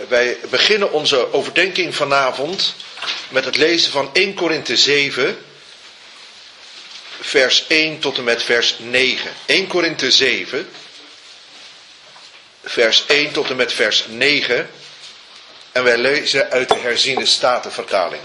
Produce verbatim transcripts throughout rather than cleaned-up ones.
wij beginnen onze overdenking vanavond met het lezen van Eerste Korinthe zeven, vers één tot en met vers negen. Eerste Korinthe zeven, vers één tot en met vers negen. En wij lezen uit de herziene statenvertaling.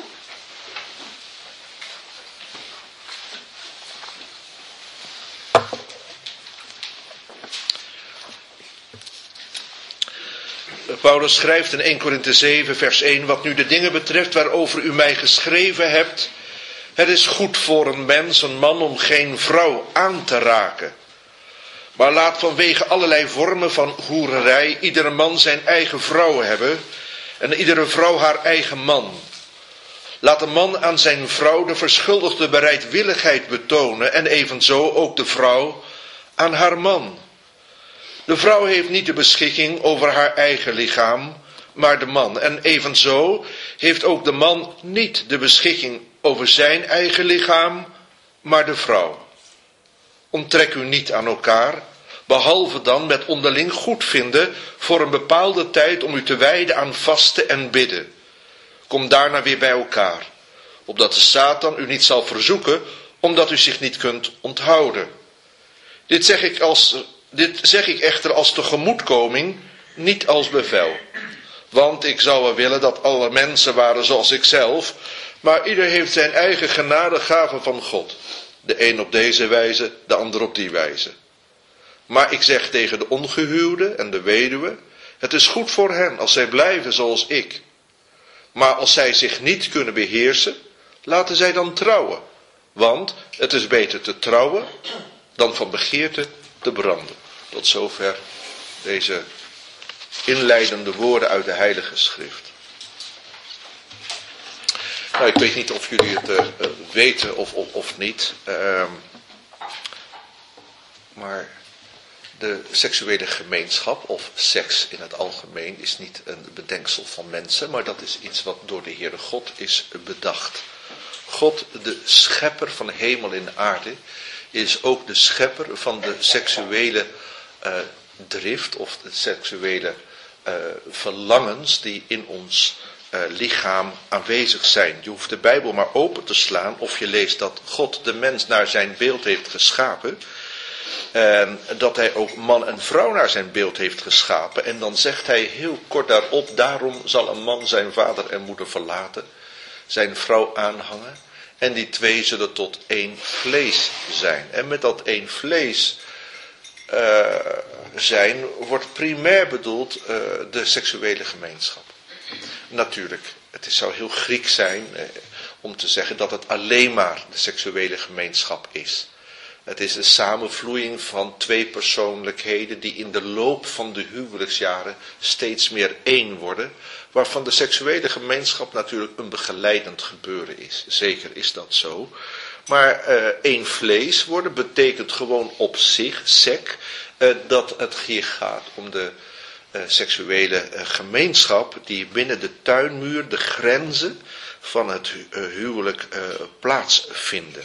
Paulus schrijft in Eerste Korinthe zeven vers één, wat nu de dingen betreft waarover u mij geschreven hebt, het is goed voor een mens, een man, om geen vrouw aan te raken. Maar laat vanwege allerlei vormen van hoererij iedere man zijn eigen vrouw hebben en iedere vrouw haar eigen man. Laat de man aan zijn vrouw de verschuldigde bereidwilligheid betonen en evenzo ook de vrouw aan haar man. De vrouw heeft niet de beschikking over haar eigen lichaam, maar de man. En evenzo heeft ook de man niet de beschikking over zijn eigen lichaam, maar de vrouw. Onttrek u niet aan elkaar, behalve dan met onderling goedvinden voor een bepaalde tijd om u te wijden aan vasten en bidden. Kom daarna weer bij elkaar, opdat de Satan u niet zal verzoeken, omdat u zich niet kunt onthouden. Dit zeg ik als... Dit zeg ik echter als tegemoetkoming, niet als bevel. Want ik zou wel willen dat alle mensen waren zoals ik zelf, maar ieder heeft zijn eigen genadegave van God. De een op deze wijze, de ander op die wijze. Maar ik zeg tegen de ongehuwde en de weduwe, het is goed voor hen als zij blijven zoals ik. Maar als zij zich niet kunnen beheersen, laten zij dan trouwen. Want het is beter te trouwen dan van begeerte te branden. Tot zover deze inleidende woorden uit de Heilige Schrift. Nou, ik weet niet of jullie het uh, weten of, of, of niet. Uh, maar de seksuele gemeenschap, of seks in het algemeen, is niet een bedenksel van mensen. Maar dat is iets wat door de Heere God is bedacht. God, de schepper van hemel en aarde, is ook de schepper van de seksuele uh, drift of de seksuele uh, verlangens die in ons uh, lichaam aanwezig zijn. Je hoeft de Bijbel maar open te slaan of je leest dat God de mens naar zijn beeld heeft geschapen. En dat hij ook man en vrouw naar zijn beeld heeft geschapen. En dan zegt hij heel kort daarop, daarom zal een man zijn vader en moeder verlaten, zijn vrouw aanhangen. En die twee zullen tot één vlees zijn. En met dat één vlees uh, zijn wordt primair bedoeld uh, de seksuele gemeenschap. Natuurlijk, het is, zou heel Grieks zijn uh, om te zeggen dat het alleen maar de seksuele gemeenschap is. Het is de samenvloeiing van twee persoonlijkheden die in de loop van de huwelijksjaren steeds meer één worden. Waarvan de seksuele gemeenschap natuurlijk een begeleidend gebeuren is. Zeker is dat zo. Maar uh, één vlees worden betekent gewoon op zich, sek, uh, dat het hier gaat om de uh, seksuele uh, gemeenschap die binnen de tuinmuur, de grenzen van het hu- uh, huwelijk uh, plaatsvinden.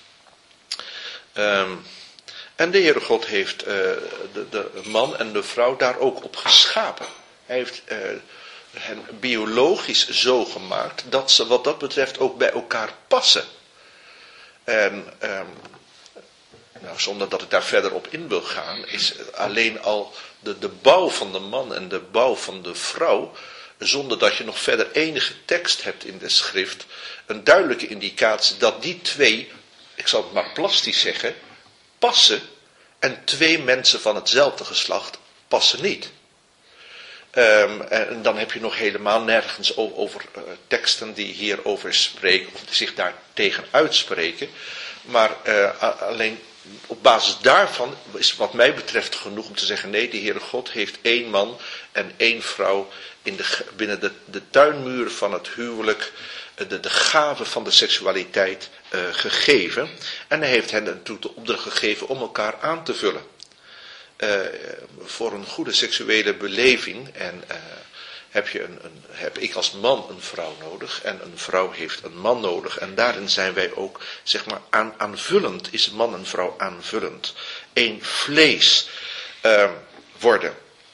Um, en de Heere God heeft uh, de, de man en de vrouw daar ook op geschapen. Hij heeft uh, hen biologisch zo gemaakt dat ze wat dat betreft ook bij elkaar passen. En um, nou, zonder dat ik daar verder op in wil gaan, is alleen al de, de bouw van de man en de bouw van de vrouw, zonder dat je nog verder enige tekst hebt in de schrift, een duidelijke indicatie dat die twee, ik zal het maar plastisch zeggen, passen en twee mensen van hetzelfde geslacht passen niet. Um, en dan heb je nog helemaal nergens over, over uh, teksten die hierover spreken of zich daar tegen uitspreken. Maar uh, alleen op basis daarvan is wat mij betreft genoeg om te zeggen, nee, de Heere God heeft één man en één vrouw in de, binnen de, de tuinmuur van het huwelijk de, de gave van de seksualiteit uh, gegeven. En hij heeft hen toe de opdracht gegeven om elkaar aan te vullen. Uh, voor een goede seksuele beleving en uh, heb, je een, een, heb ik als man een vrouw nodig en een vrouw heeft een man nodig. En daarin zijn wij ook, zeg maar, aan, aanvullend, is man en vrouw aanvullend. Eén vlees uh, worden.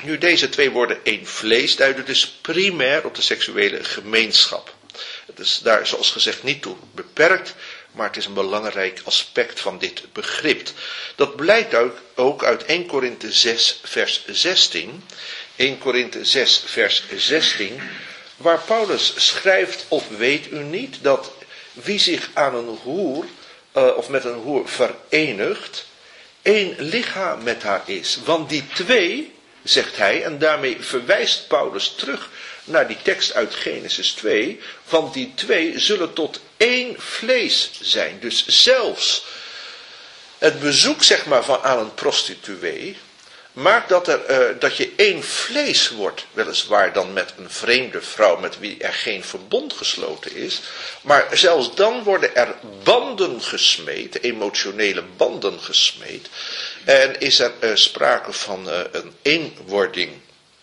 Nu, deze twee worden één vlees, duiden dus primair op de seksuele gemeenschap. Het is daar, zoals gezegd, niet toe beperkt, maar het is een belangrijk aspect van dit begrip. Dat blijkt ook uit eerste Korinthe zes, vers zestien. eerste Korinthe zes, vers zestien, waar Paulus schrijft, of weet u niet, dat wie zich aan een hoer, uh, of met een hoer verenigt, één lichaam met haar is. Want die twee, zegt hij, en daarmee verwijst Paulus terug naar die tekst uit Genesis twee, want die twee zullen tot één vlees zijn. Dus zelfs het bezoek, zeg maar, van aan een prostituee maakt dat, er, uh, dat je één vlees wordt, weliswaar dan met een vreemde vrouw met wie er geen verbond gesloten is, maar zelfs dan worden er banden gesmeed, emotionele banden gesmeed, en is er uh, sprake van uh, een eenwording.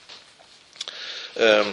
Um,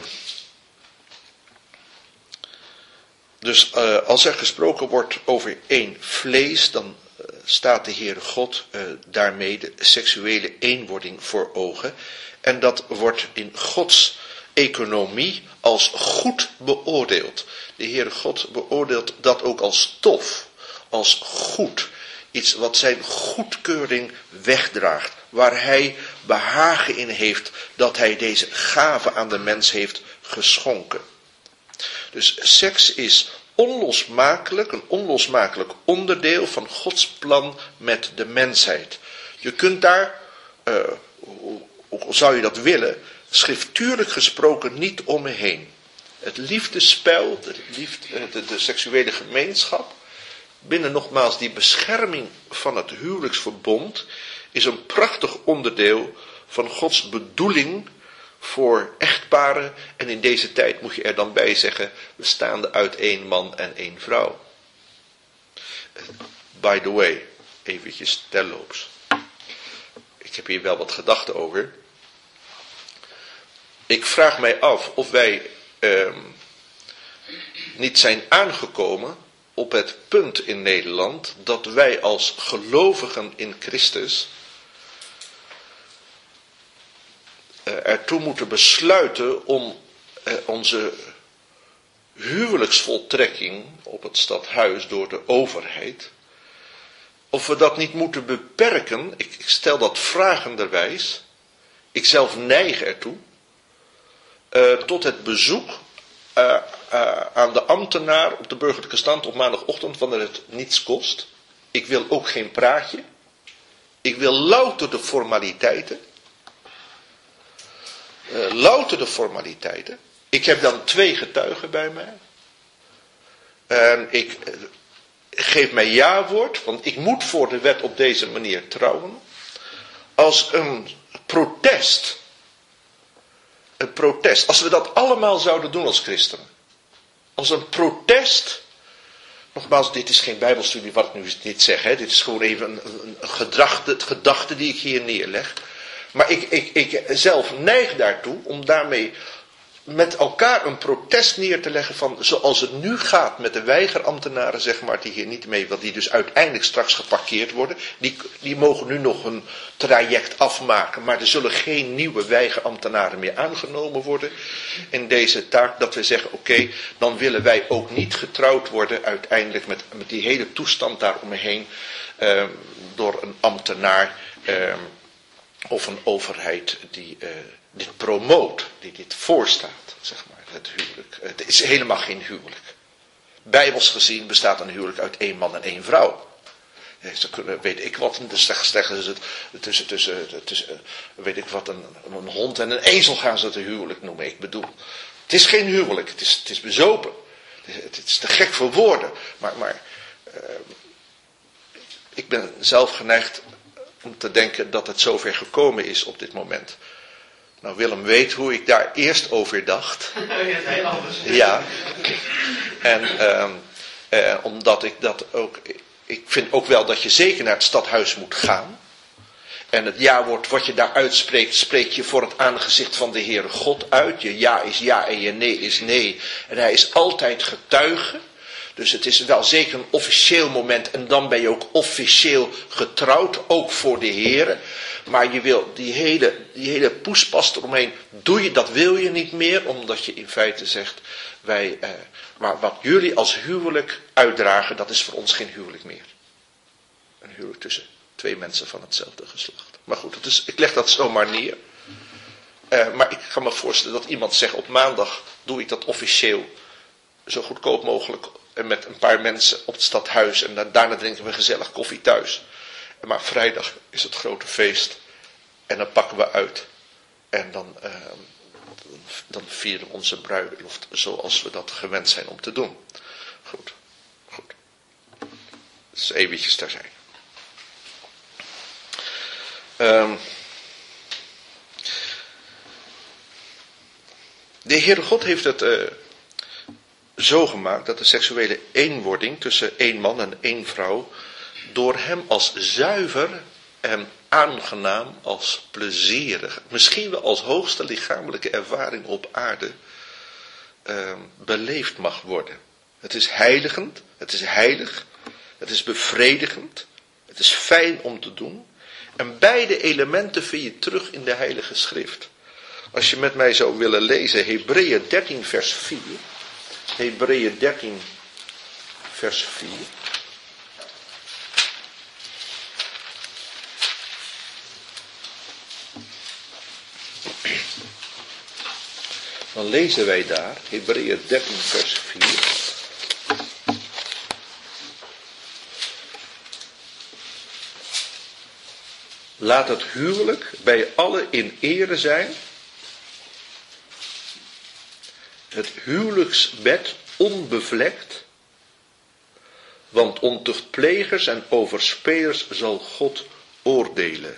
dus uh, als er gesproken wordt over één vlees, dan uh, staat de Heere God uh, daarmee de seksuele eenwording voor ogen. En dat wordt in Gods economie als goed beoordeeld. De Heere God beoordeelt dat ook als tof, als goed. Iets wat zijn goedkeuring wegdraagt. Waar hij behagen in heeft dat hij deze gave aan de mens heeft geschonken. Dus seks is onlosmakelijk, een onlosmakelijk onderdeel van Gods plan met de mensheid. Je kunt daar, uh, ook al zou je dat willen, schriftuurlijk gesproken niet omheen. Het liefdespel, de, liefde, de, de seksuele gemeenschap, binnen nogmaals die bescherming van het huwelijksverbond, is een prachtig onderdeel van Gods bedoeling voor echtparen. En in deze tijd moet je er dan bij zeggen, bestaande uit één man en één vrouw. By the way, eventjes terloops. Ik heb hier wel wat gedachten over. Ik vraag mij af of wij eh, niet zijn aangekomen op het punt in Nederland dat wij als gelovigen in Christus ertoe moeten besluiten om onze huwelijksvoltrekking op het stadhuis door de overheid, of we dat niet moeten beperken, ik stel dat vragenderwijs, ik zelf neig ertoe, uh, tot het bezoek uh, uh, aan de ambtenaar op de burgerlijke stand op maandagochtend, wanneer het niets kost. Ik wil ook geen praatje. Ik wil louter de formaliteiten. Uh, louter de formaliteiten. Ik heb dan twee getuigen bij mij. En ik uh, geef mijn ja-woord, want ik moet voor de wet op deze manier trouwen. Als een protest. Een protest. Als we dat allemaal zouden doen als christenen. Als een protest. Nogmaals, dit is geen bijbelstudie wat ik nu niet zeg. Hè. Dit is gewoon even een, een, een gedachte, het gedachte die ik hier neerleg. Maar ik, ik, ik zelf neig daartoe om daarmee met elkaar een protest neer te leggen van zoals het nu gaat met de weigerambtenaren, zeg maar, die hier niet mee, want die dus uiteindelijk straks geparkeerd worden. Die, die mogen nu nog een traject afmaken, maar er zullen geen nieuwe weigerambtenaren meer aangenomen worden in deze taak. Dat we zeggen, oké, okay, dan willen wij ook niet getrouwd worden uiteindelijk met, met die hele toestand daaromheen uh, door een ambtenaar uh, of een overheid die uh, dit promoot, die dit voorstaat, zeg maar, het huwelijk. Het is helemaal geen huwelijk. Bijbels gezien bestaat een huwelijk uit één man en één vrouw. Ze kunnen, weet ik wat, dus zeggen ze het tussen, tussen, tussen, weet ik wat, een, een hond en een ezel gaan ze het een huwelijk noemen. Ik bedoel, het is geen huwelijk, het is, het is bezopen. Het is, het is te gek voor woorden, maar, maar uh, ik ben zelf geneigd om te denken dat het zover gekomen is op dit moment. Nou, Willem weet hoe ik daar eerst over dacht. Ja. En uh, uh, omdat ik dat ook, ik vind ook wel dat je zeker naar het stadhuis moet gaan. En het ja-woord wat je daar uitspreekt, spreek je voor het aangezicht van de Heere God uit. Je ja is ja en je nee is nee. En hij is altijd getuige. Dus het is wel zeker een officieel moment en dan ben je ook officieel getrouwd, ook voor de Heere. Maar je wil die hele, die hele poespas eromheen, doe je, dat wil je niet meer, omdat je in feite zegt, wij, eh, maar wat jullie als huwelijk uitdragen, dat is voor ons geen huwelijk meer. Een huwelijk tussen twee mensen van hetzelfde geslacht. Maar goed, het is, ik leg dat zomaar neer. Uh, maar ik kan me voorstellen dat iemand zegt, op maandag doe ik dat officieel zo goedkoop mogelijk en met een paar mensen op het stadhuis en daarna drinken we gezellig koffie thuis. Maar vrijdag is het grote feest en dan pakken we uit en dan, uh, dan vieren we onze bruiloft zoals we dat gewend zijn om te doen. Goed, goed. Dus eventjes terzijde. Um, de Heere God heeft het uh, zo gemaakt dat de seksuele eenwording tussen één man en één vrouw door hem als zuiver en aangenaam, als plezierig, misschien wel als hoogste lichamelijke ervaring op aarde uh, beleefd mag worden. Het is heiligend, het is heilig, het is bevredigend, het is fijn om te doen. En beide elementen vind je terug in de Heilige Schrift. Als je met mij zou willen lezen, Hebreeën dertien vers vier. Hebreeën dertien vers vier. Dan lezen wij daar, Hebreeën dertien vers vier. Laat het huwelijk bij allen in ere zijn. Het huwelijksbed onbevlekt. Want ontuchtplegers en overspelers zal God oordelen.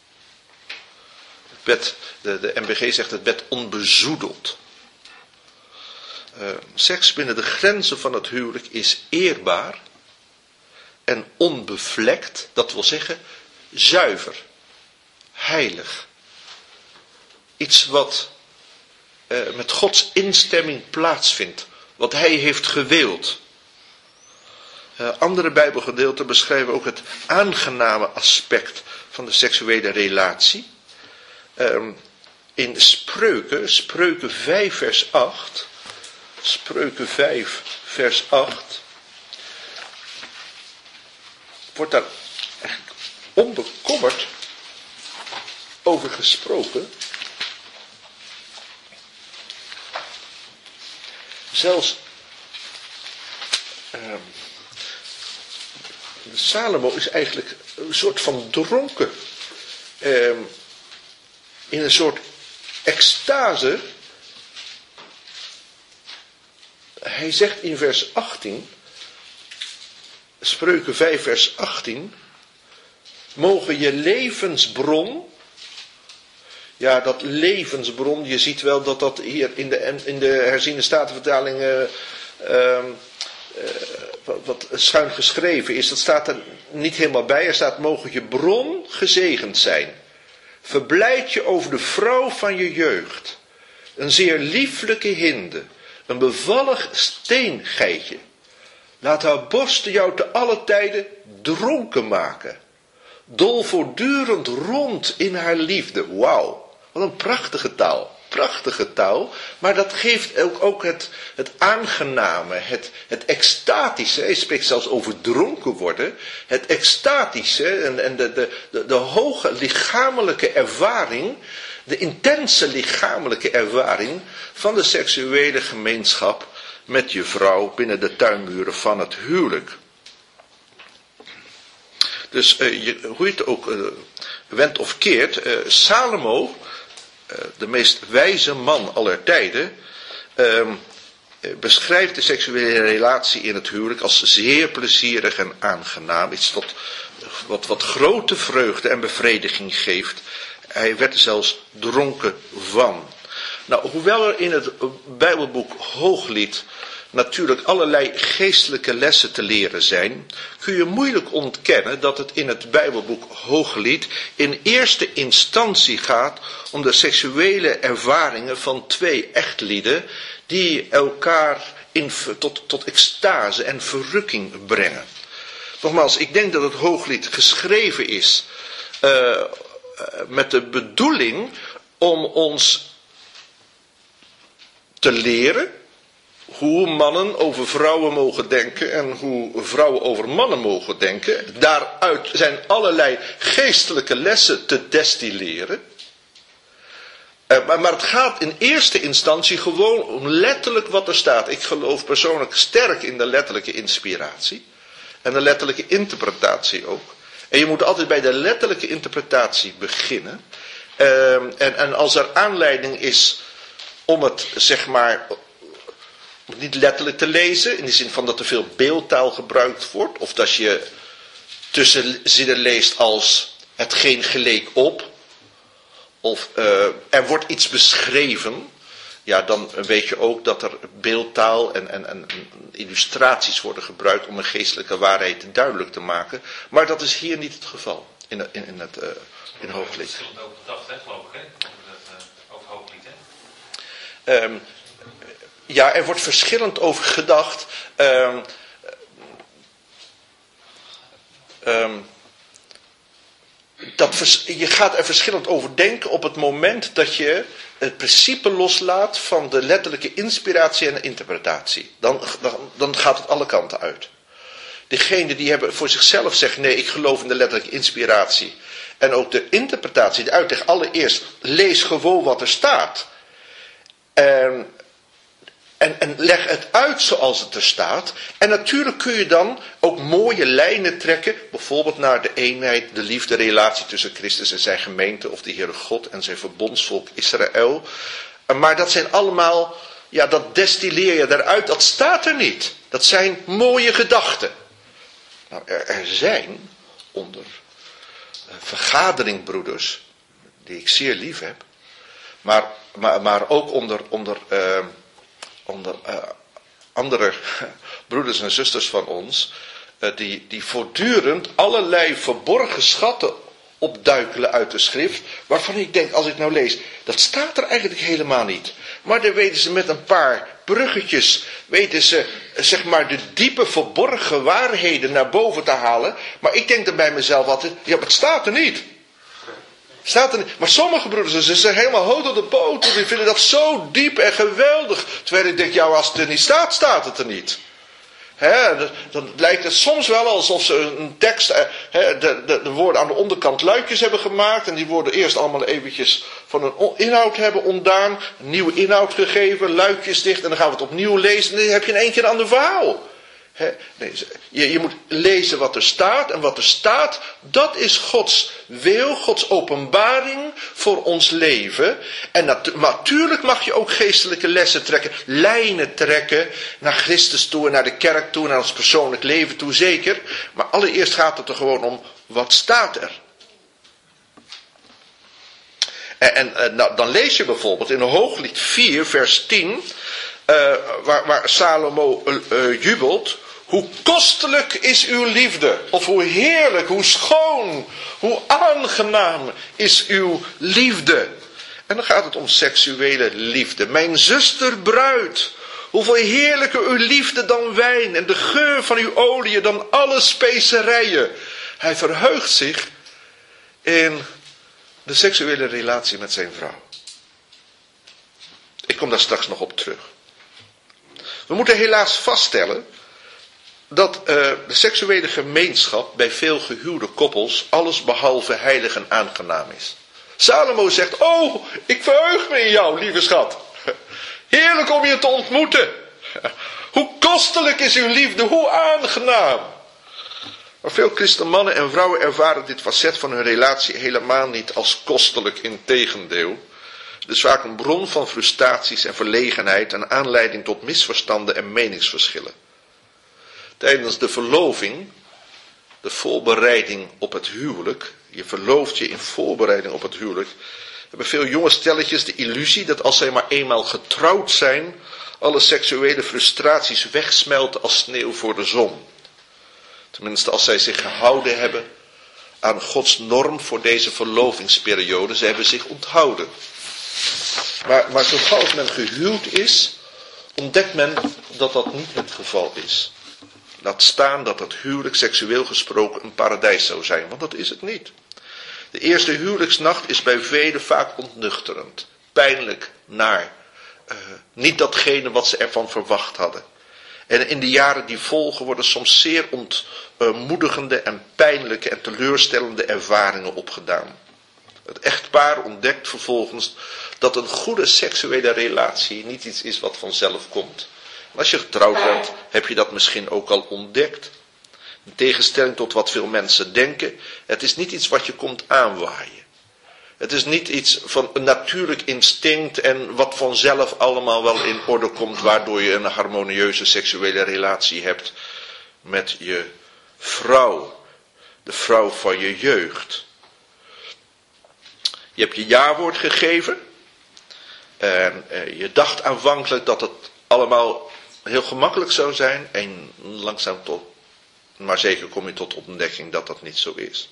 Het bed, de, de M B G zegt het bed onbezoedeld. Uh, seks binnen de grenzen van het huwelijk is eerbaar en onbevlekt. Dat wil zeggen zuiver, heilig. Iets wat uh, met Gods instemming plaatsvindt. Wat hij heeft gewild. Uh, andere Bijbelgedeelten beschrijven ook het aangename aspect van de seksuele relatie. Uh, in Spreuken, Spreuken vijf vers acht. Spreuken vijf vers acht. Wordt daar eigenlijk onbekommerd over gesproken. Zelfs uh, Salomo is eigenlijk een soort van dronken. Uh, in een soort extase. Hij zegt in vers achttien. Spreuken vijf vers achttien. Mogen je levensbron. Ja, dat levensbron. Je ziet wel dat dat hier in de, in de herziene statenvertaling uh, uh, uh, wat, wat schuin geschreven is. Dat staat er niet helemaal bij. Er staat mogen je bron gezegend zijn. Verblijd je over de vrouw van je jeugd. Een zeer lieflijke hinde. Een bevallig steengeitje. Laat haar borsten jou te alle tijden dronken maken. Dol voortdurend rond in haar liefde. Wauw, wat een prachtige taal. Prachtige taal, maar dat geeft ook, ook het, het aangename, het, het extatische. Hij spreekt zelfs over dronken worden. Het extatische en, en de, de, de, de hoge lichamelijke ervaring, de intense lichamelijke ervaring van de seksuele gemeenschap met je vrouw binnen de tuinmuren van het huwelijk. Dus uh, je, hoe je het ook uh, wendt of keert, uh, Salomo, uh, de meest wijze man aller tijden, uh, beschrijft de seksuele relatie in het huwelijk als zeer plezierig en aangenaam. Iets tot, wat, wat grote vreugde en bevrediging geeft. Hij werd er zelfs dronken van. Nou, hoewel er in het Bijbelboek Hooglied natuurlijk allerlei geestelijke lessen te leren zijn, kun je moeilijk ontkennen dat het in het Bijbelboek Hooglied in eerste instantie gaat om de seksuele ervaringen van twee echtlieden die elkaar in, tot, tot extase en verrukking brengen. Nogmaals, ik denk dat het Hooglied geschreven is uh, met de bedoeling om ons te leren hoe mannen over vrouwen mogen denken en hoe vrouwen over mannen mogen denken. Daaruit zijn allerlei geestelijke lessen te destilleren. Uh, maar, maar het gaat in eerste instantie gewoon om letterlijk wat er staat. Ik geloof persoonlijk sterk in de letterlijke inspiratie. En de letterlijke interpretatie ook. En je moet altijd bij de letterlijke interpretatie beginnen. Uh, en, en als er aanleiding is om het, zeg maar, om het niet letterlijk te lezen. In de zin van dat er veel beeldtaal gebruikt wordt. Of dat je tussenzinnen leest als hetgeen geleek op. Of uh, er wordt iets beschreven. Ja, dan weet je ook dat er beeldtaal en, en, en illustraties worden gebruikt om een geestelijke waarheid duidelijk te maken. Maar dat is hier niet het geval. In, in, in het uh, in Hooglied. Er wordt over gedacht, hè, geloof ik, hè? Over, dat, uh, over Hooglied, hè? Um, ja, er wordt verschillend over gedacht. Um, um, Dat, je gaat er verschillend over denken op het moment dat je het principe loslaat van de letterlijke inspiratie en de interpretatie. Dan, dan, dan gaat het alle kanten uit. Degenen die hebben voor zichzelf zeggen, nee, ik geloof in de letterlijke inspiratie. En ook de interpretatie, de uitleg, allereerst, lees gewoon wat er staat. En, en, en leg het uit zoals het er staat. En natuurlijk kun je dan ook mooie lijnen trekken. Bijvoorbeeld naar de eenheid, de liefde, de relatie tussen Christus en zijn gemeente. Of de Heere God en zijn verbondsvolk Israël. Maar dat zijn allemaal, ja, dat destilleer je eruit. Dat staat er niet. Dat zijn mooie gedachten. Nou, er, er zijn onder uh, vergaderingbroeders, die ik zeer lief heb. Maar, maar, maar ook onder... onder uh, onder uh, andere broeders en zusters van ons, uh, die, die voortdurend allerlei verborgen schatten opduikelen uit de schrift, waarvan ik denk, als ik nou lees, dat staat er eigenlijk helemaal niet. Maar dan weten ze met een paar bruggetjes, weten ze, zeg maar, de diepe verborgen waarheden naar boven te halen. Maar ik denk dan bij mezelf altijd, ja, maar het staat er niet. Staat er niet. Maar sommige broeders en zussen zijn helemaal hoog op de boot. Die vinden dat zo diep en geweldig. Terwijl ik denk, ja, als het er niet staat, staat het er niet. He, dan lijkt het soms wel alsof ze een tekst, he, de, de, de woorden aan de onderkant luikjes hebben gemaakt. En die worden eerst allemaal eventjes van hun inhoud hebben ontdaan. Een nieuwe inhoud gegeven, luikjes dicht. En dan gaan we het opnieuw lezen. En dan heb je in één keer een ander verhaal. He, nee, je, je moet lezen wat er staat. En wat er staat, dat is Gods wil, Gods openbaring voor ons leven. En natu- natuurlijk mag je ook geestelijke lessen trekken. Lijnen trekken naar Christus toe en naar de kerk toe. Naar ons persoonlijk leven toe, zeker. Maar allereerst gaat het er gewoon om, wat staat er? En, en nou, dan lees je bijvoorbeeld in Hooglied vier vers tien... Uh, waar, waar Salomo uh, uh, jubelt. Hoe kostelijk is uw liefde. Of hoe heerlijk, hoe schoon, hoe aangenaam is uw liefde. En dan gaat het om seksuele liefde. Mijn zuster bruid. Hoeveel heerlijker uw liefde dan wijn. En de geur van uw olie dan alle specerijen. Hij verheugt zich in de seksuele relatie met zijn vrouw. Ik kom daar straks nog op terug. We moeten helaas vaststellen dat uh, de seksuele gemeenschap bij veel gehuwde koppels alles behalve heilig en aangenaam is. Salomo zegt, oh, ik verheug me in jou, lieve schat. Heerlijk om je te ontmoeten. Hoe kostelijk is uw liefde, hoe aangenaam. Maar veel christen mannen en vrouwen ervaren dit facet van hun relatie helemaal niet als kostelijk, integendeel. Het is vaak een bron van frustraties en verlegenheid en aanleiding tot misverstanden en meningsverschillen. Tijdens de verloving, de voorbereiding op het huwelijk, je verlooft je in voorbereiding op het huwelijk, hebben veel jonge stelletjes de illusie dat als zij maar eenmaal getrouwd zijn, alle seksuele frustraties wegsmelten als sneeuw voor de zon. Tenminste, als zij zich gehouden hebben aan Gods norm voor deze verlovingsperiode, ze hebben zich onthouden. Maar, maar zo gauw als men gehuwd is, ontdekt men dat dat niet het geval is. Laat staan dat het huwelijk seksueel gesproken een paradijs zou zijn, want dat is het niet. De eerste huwelijksnacht is bij velen vaak ontnuchterend, pijnlijk, naar. Uh, niet datgene wat ze ervan verwacht hadden. En in de jaren die volgen worden soms zeer ontmoedigende en pijnlijke en teleurstellende ervaringen opgedaan. Het echtpaar ontdekt vervolgens dat een goede seksuele relatie niet iets is wat vanzelf komt. En als je getrouwd bent, heb je dat misschien ook al ontdekt. In tegenstelling tot wat veel mensen denken, het is niet iets wat je komt aanwaaien. Het is niet iets van een natuurlijk instinct en wat vanzelf allemaal wel in orde komt, waardoor je een harmonieuze seksuele relatie hebt met je vrouw. De vrouw van je jeugd. Je hebt je ja-woord gegeven. En je dacht aanvankelijk dat het allemaal heel gemakkelijk zou zijn. En langzaam tot, maar zeker kom je tot ontdekking dat dat niet zo is.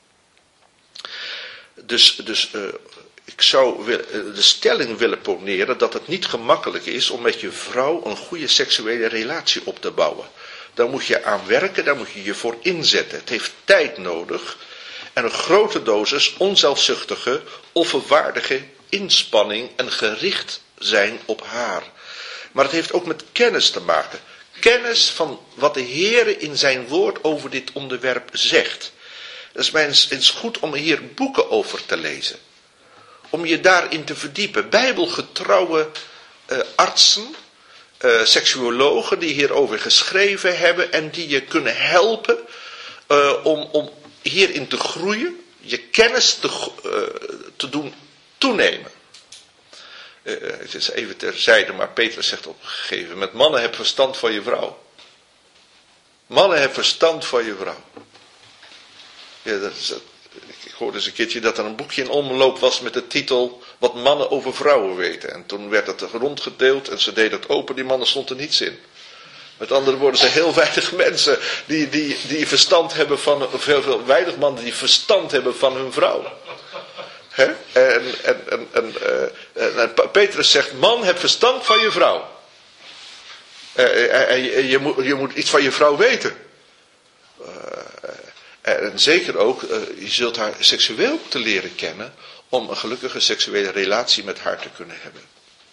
Dus, dus uh, ik zou wil, uh, de stelling willen poneren dat het niet gemakkelijk is om met je vrouw een goede seksuele relatie op te bouwen. Daar moet je aan werken, daar moet je je voor inzetten. Het heeft tijd nodig en een grote dosis onzelfzuchtige, offerwaardige inspanning en gericht zijn op haar. Maar het heeft ook met kennis te maken. Kennis van wat de Heere in zijn woord over dit onderwerp zegt. Het is mij eens goed om hier boeken over te lezen. Om je daarin te verdiepen. Bijbelgetrouwe uh, artsen, uh, seksuologen die hierover geschreven hebben en die je kunnen helpen uh, om, om hierin te groeien. Je kennis te, uh, te doen toenemen. Uh, het is even terzijde, maar Petrus zegt op een gegeven moment: mannen, heb verstand van je vrouw. Mannen, heb verstand van je vrouw. Ja, dat is, ik hoorde eens een keertje dat er een boekje in omloop was met de titel Wat mannen over vrouwen weten. En toen werd het rondgedeeld en ze deden het open, die mannen stond er niets in. Met andere woorden, er zijn heel weinig mensen die, die, die verstand hebben van, veel, veel weinig mannen die verstand hebben van hun vrouw. He? En, en, en, en, uh, en Petrus zegt: man, heb verstand van je vrouw. Uh, en je, je, moet, je moet iets van je vrouw weten. Uh, En zeker ook, je zult haar seksueel te leren kennen om een gelukkige seksuele relatie met haar te kunnen hebben.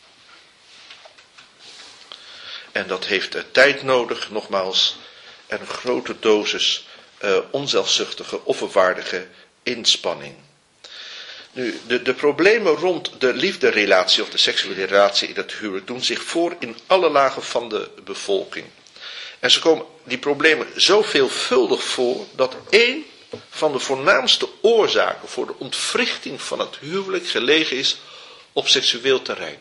En dat heeft tijd nodig, nogmaals, en een grote dosis uh, onzelfzuchtige, offerwaardige inspanning. Nu, de, de problemen rond de liefderelatie of de seksuele relatie in het huwelijk doen zich voor in alle lagen van de bevolking. En ze komen die problemen zo veelvuldig voor dat één van de voornaamste oorzaken voor de ontwrichting van het huwelijk gelegen is op seksueel terrein.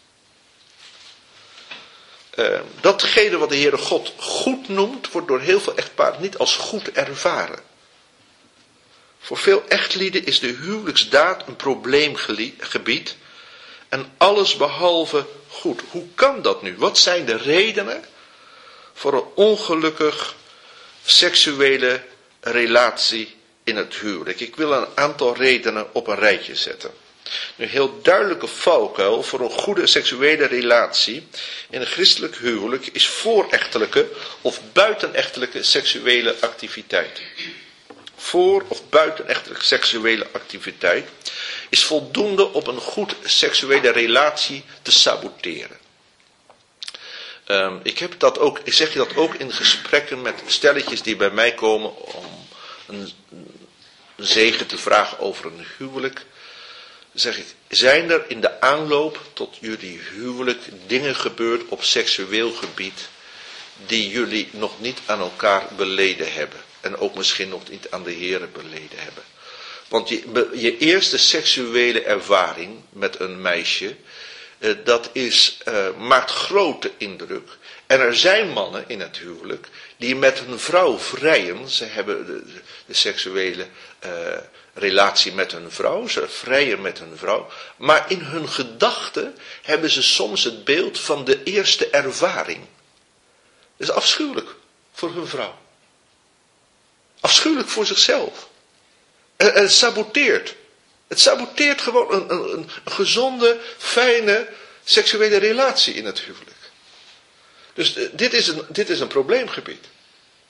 Uh, datgene wat de Heere God goed noemt, wordt door heel veel echtparen niet als goed ervaren. Voor veel echtlieden is de huwelijksdaad een probleemgebied en alles behalve goed. Hoe kan dat nu? Wat zijn de redenen voor een ongelukkig seksuele relatie in het huwelijk? Ik wil een aantal redenen op een rijtje zetten. Een heel duidelijke valkuil voor een goede seksuele relatie in een christelijk huwelijk is voorechtelijke of buitenechtelijke seksuele activiteit. Voor of buitenechtelijke seksuele activiteit is voldoende om een goed seksuele relatie te saboteren. Um, ik, heb dat ook, ik zeg je dat ook in gesprekken met stelletjes die bij mij komen om een, een zegen te vragen over een huwelijk. Zeg ik, zijn er in de aanloop tot jullie huwelijk dingen gebeurd op seksueel gebied die jullie nog niet aan elkaar beleden hebben? En ook misschien nog niet aan de Heere beleden hebben. Want je, je eerste seksuele ervaring met een meisje, uh, dat is, uh, maakt grote indruk. En er zijn mannen in het huwelijk die met hun vrouw vrijen. Ze hebben de, de, de seksuele uh, relatie met hun vrouw. Ze vrijen met hun vrouw. Maar in hun gedachten hebben ze soms het beeld van de eerste ervaring. Dat is afschuwelijk voor hun vrouw. Afschuwelijk voor zichzelf. En het saboteert. Het saboteert gewoon een, een, een gezonde, fijne seksuele relatie in het huwelijk. Dus dit is een, dit is een probleemgebied.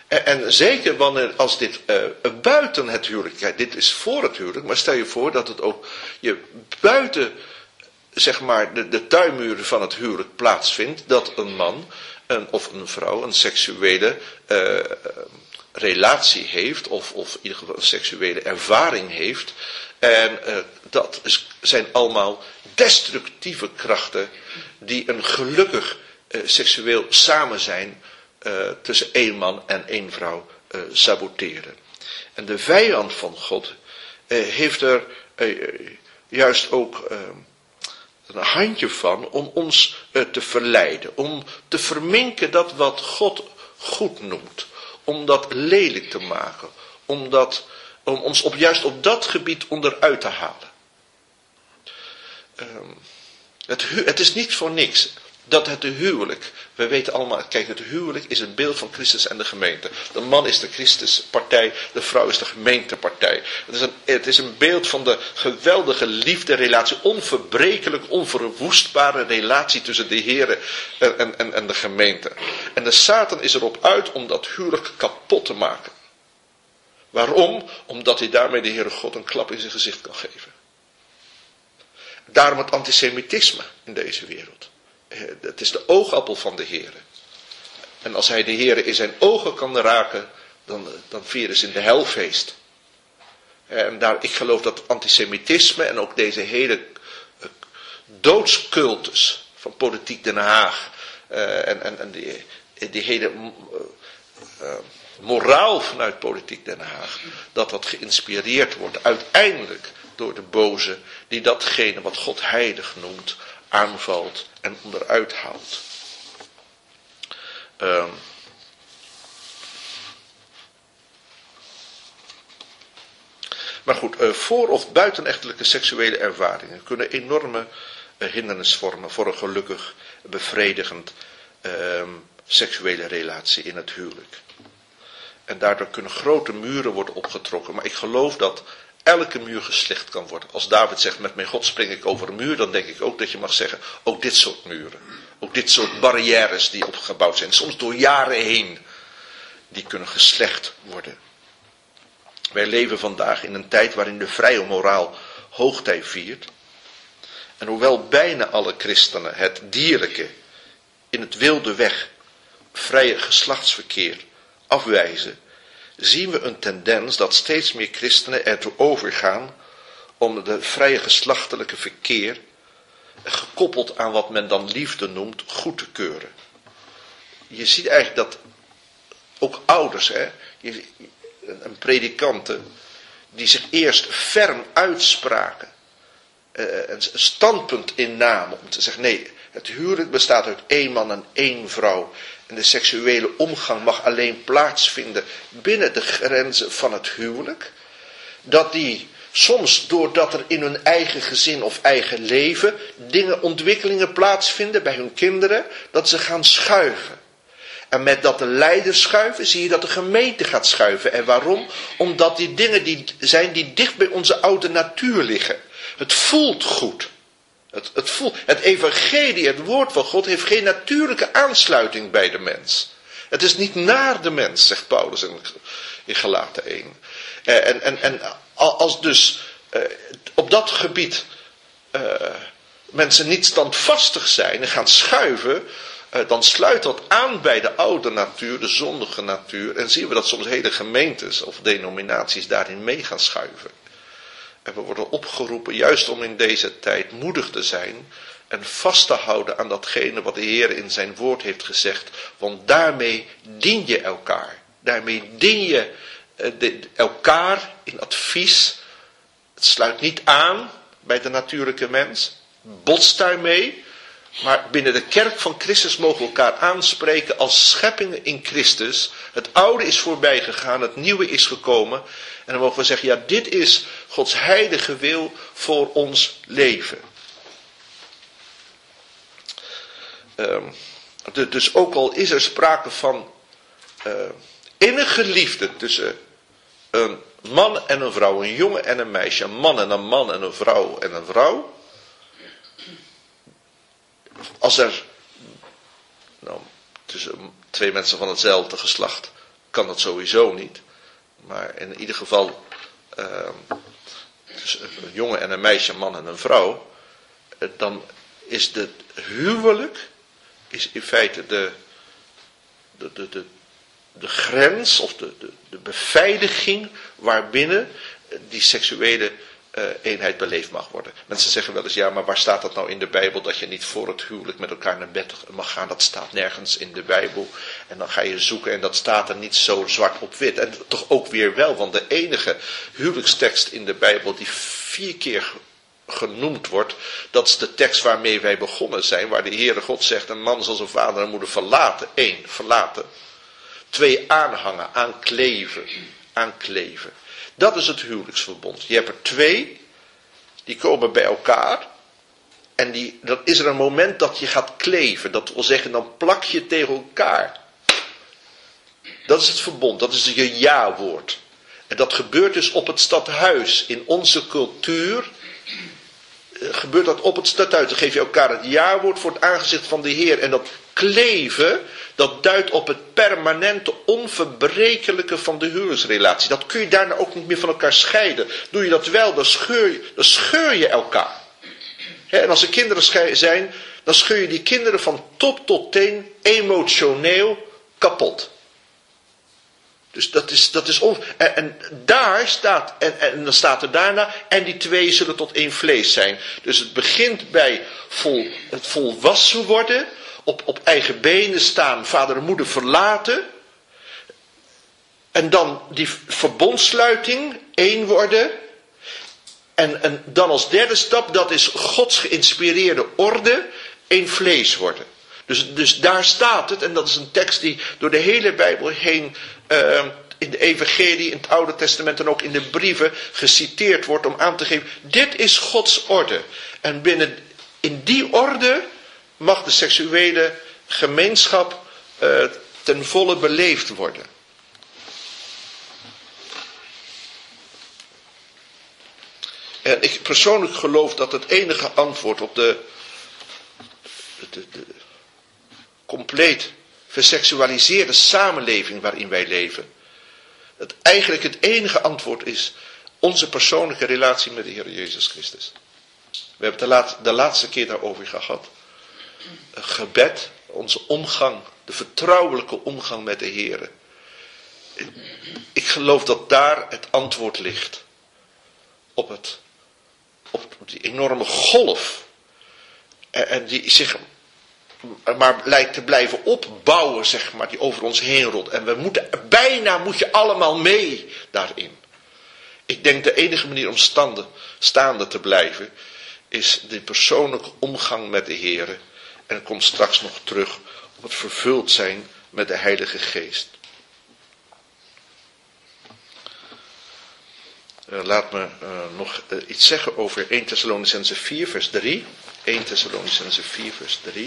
En, en zeker wanneer als dit uh, buiten het huwelijk, ja, dit is voor het huwelijk, maar stel je voor dat het ook je buiten, zeg maar, de, de tuinmuren van het huwelijk plaatsvindt, dat een man een, of een vrouw een seksuele uh, relatie heeft, of, of in ieder geval een seksuele ervaring heeft. En uh, dat is, zijn allemaal destructieve krachten die een gelukkig uh, seksueel samen zijn uh, tussen één man en één vrouw uh, saboteren. En de vijand van God uh, heeft er uh, juist ook uh, een handje van om ons uh, te verleiden, om te verminken dat wat God goed noemt, om dat lelijk te maken, om, dat, om ons op, juist op dat gebied onderuit te halen. Um, het, het is niet voor niks dat het de huwelijk, we weten allemaal, kijk, het huwelijk is een beeld van Christus en de gemeente. De man is de Christuspartij, de vrouw is de gemeentepartij. Het is een, het is een beeld van de geweldige liefderelatie, onverbrekelijk, onverwoestbare relatie tussen de Heer en, en, en de gemeente. En de Satan is erop uit om dat huwelijk kapot te maken. Waarom? Omdat hij daarmee de Heere God een klap in zijn gezicht kan geven. Daarom het antisemitisme in deze wereld. Het is de oogappel van de Heere. En als hij de Heere in zijn ogen kan raken, dan, dan vieren ze in de hel feest. En daar, ik geloof dat antisemitisme en ook deze hele uh, doodscultus van politiek Den Haag uh, en, en, en die, die hele uh, uh, moraal vanuit politiek Den Haag, dat dat geïnspireerd wordt uiteindelijk door de boze die datgene wat God heilig noemt aanvalt en onderuit haalt. Um, maar goed, uh, voor- of buitenechtelijke seksuele ervaringen kunnen enorme uh, hindernis vormen voor een gelukkig, bevredigend uh, seksuele relatie in het huwelijk. En daardoor kunnen grote muren worden opgetrokken. Maar ik geloof dat elke muur geslecht kan worden. Als David zegt, met mijn God spring ik over een muur, dan denk ik ook dat je mag zeggen, ook dit soort muren. Ook dit soort barrières die opgebouwd zijn, soms door jaren heen, die kunnen geslecht worden. Wij leven vandaag in een tijd waarin de vrije moraal hoogtij viert. En hoewel bijna alle christenen het dierlijke, in het wilde weg, vrije geslachtsverkeer afwijzen, zien we een tendens dat steeds meer christenen ertoe overgaan om de vrije geslachtelijke verkeer, gekoppeld aan wat men dan liefde noemt, goed te keuren. Je ziet eigenlijk dat ook ouders, hè, en predikanten, die zich eerst ferm uitspraken, een standpunt innamen om te zeggen, nee, het huwelijk bestaat uit één man en één vrouw. En de seksuele omgang mag alleen plaatsvinden binnen de grenzen van het huwelijk. Dat die soms, doordat er in hun eigen gezin of eigen leven dingen, ontwikkelingen plaatsvinden bij hun kinderen, dat ze gaan schuiven. En met dat de leiders schuiven, zie je dat de gemeente gaat schuiven. En waarom? Omdat die dingen die zijn die dicht bij onze oude natuur liggen. Het voelt goed. Het, het, voelt, het evangelie, het woord van God, heeft geen natuurlijke aansluiting bij de mens. Het is niet naar de mens, zegt Paulus in, in Galaten één. En, en, en als dus uh, op dat gebied uh, mensen niet standvastig zijn en gaan schuiven, uh, dan sluit dat aan bij de oude natuur, de zondige natuur. En zien we dat soms hele gemeentes of denominaties daarin mee gaan schuiven. En we worden opgeroepen juist om in deze tijd moedig te zijn en vast te houden aan datgene wat de Heer in zijn woord heeft gezegd. Want daarmee dien je elkaar. Daarmee dien je uh, de, elkaar in advies. Het sluit niet aan bij de natuurlijke mens. Botst daarmee. Maar binnen de kerk van Christus mogen we elkaar aanspreken als scheppingen in Christus. Het oude is voorbij gegaan, het nieuwe is gekomen. En dan mogen we zeggen, ja, dit is Gods heilige wil voor ons leven. Um, dus ook al is er sprake van uh, innige liefde tussen een man en een vrouw, een jongen en een meisje, een man en een man en een vrouw en een vrouw. Als er nou, tussen twee mensen van hetzelfde geslacht kan dat sowieso niet. Maar in ieder geval, uh, dus een jongen en een meisje, een man en een vrouw, uh, dan is het huwelijk is in feite de, de, de, de, de grens of de, de, de beveiliging waarbinnen die seksuele uh, eenheid beleefd mag worden. Mensen zeggen wel eens, ja, maar waar staat dat nou in de Bijbel dat je niet voor het huwelijk met elkaar naar bed mag gaan? Dat staat nergens in de Bijbel. En dan ga je zoeken en dat staat er niet zo zwart op wit. En toch ook weer wel, want de enige huwelijkstekst in de Bijbel die vier keer genoemd wordt, dat is de tekst waarmee wij begonnen zijn, waar de Heere God zegt, een man zal zijn vader en moeder verlaten. Eén, verlaten. Twee, aanhangen, aankleven, aankleven. Dat is het huwelijksverbond. Je hebt er twee, die komen bij elkaar. En die, dan is er een moment dat je gaat kleven. Dat wil zeggen, dan plak je tegen elkaar. Dat is het verbond, dat is je ja-woord. En dat gebeurt dus op het stadhuis. In onze cultuur gebeurt dat op het stadhuis. Dan geef je elkaar het ja-woord voor het aangezicht van de Heer. En dat kleven, dat duidt op het permanente, onverbrekelijke van de huwelijksrelatie. Dat kun je daarna ook niet meer van elkaar scheiden. Doe je dat wel, dan scheur je, dan scheur je elkaar. He, en als er kinderen zijn, dan scheur je die kinderen van top tot teen emotioneel kapot. Dus dat is, dat is on... En, en daar staat, en, en dan staat er daarna, en die twee zullen tot één vlees zijn. Dus het begint bij vol, het volwassen worden, op, op eigen benen staan, vader en moeder verlaten. En dan die verbondsluiting, één worden. En, en dan als derde stap, dat is Gods geïnspireerde orde, één vlees worden. Dus, dus daar staat het, en dat is een tekst die door de hele Bijbel heen, uh, in de evangelie, in het Oude Testament en ook in de brieven geciteerd wordt om aan te geven, dit is Gods orde. En binnen, in die orde mag de seksuele gemeenschap uh, ten volle beleefd worden. En ik persoonlijk geloof dat het enige antwoord op de, de, de, de compleet verseksualiseerde samenleving waarin wij leven, dat eigenlijk het enige antwoord is onze persoonlijke relatie met de Heer Jezus Christus. We hebben het de laatste, de laatste keer daarover gehad. Gebed, onze omgang, de vertrouwelijke omgang met de Heer. Ik geloof dat daar het antwoord ligt. Op, het, op die enorme golf. En die zich maar lijkt te blijven opbouwen, zeg maar, die over ons heen rolt. En we moeten, bijna moet je allemaal mee daarin. Ik denk de enige manier om stande, staande te blijven, is de persoonlijke omgang met de Heer. En ik kom straks nog terug op het vervuld zijn met de Heilige Geest. Uh, laat me uh, nog uh, iets zeggen over eerste Thessalonicenzen vier vers drie. eerste Thessalonicenzen vier vers drie.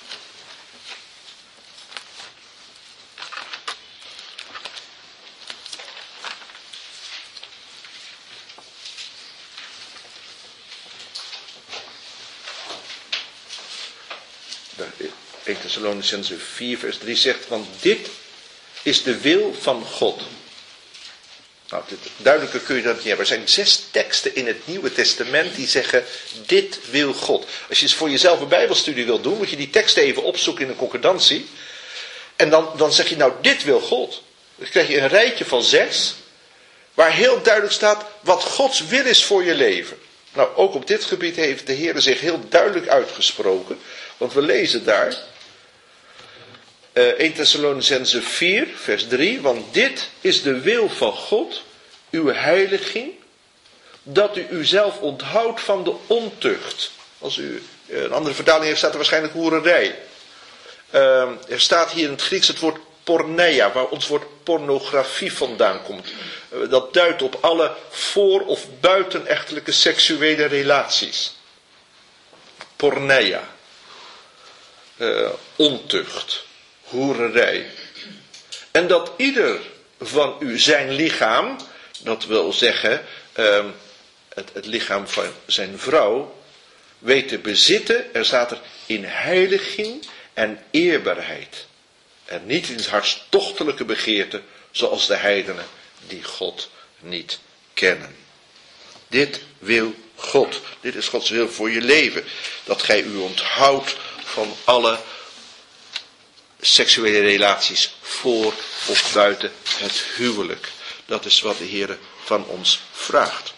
eerste Thessalonicenzen vier vers drie zegt, want dit is de wil van God. Nou, dit, duidelijker kun je dat niet hebben. Er zijn zes teksten in het Nieuwe Testament die zeggen, dit wil God. Als je eens voor jezelf een bijbelstudie wil doen, moet je die teksten even opzoeken in een concordantie. En dan, dan zeg je, nou, dit wil God. Dan krijg je een rijtje van zes, waar heel duidelijk staat wat Gods wil is voor je leven. Nou, ook op dit gebied heeft de Heer zich heel duidelijk uitgesproken. Want we lezen daar, uh, eerste Thessalonicenzen vier, vers drie. Want dit is de wil van God, uw heiliging, dat u uzelf onthoudt van de ontucht. Als u uh, een andere vertaling heeft, staat er waarschijnlijk hoererij. Uh, er staat hier in het Grieks het woord porneia, waar ons woord pornografie vandaan komt. Uh, dat duidt op alle voor- of buitenechtelijke seksuele relaties. Porneia. Uh, ontucht, hoererij. En dat ieder van u zijn lichaam, dat wil zeggen uh, het, het lichaam van zijn vrouw, weet te bezitten, er staat er in heiliging en eerbaarheid. En niet in hartstochtelijke begeerte zoals de heidenen die God niet kennen. Dit wil God. Dit is Gods wil voor je leven. Dat gij u onthoudt van alle seksuele relaties voor of buiten het huwelijk. Dat is wat de Heer van ons vraagt.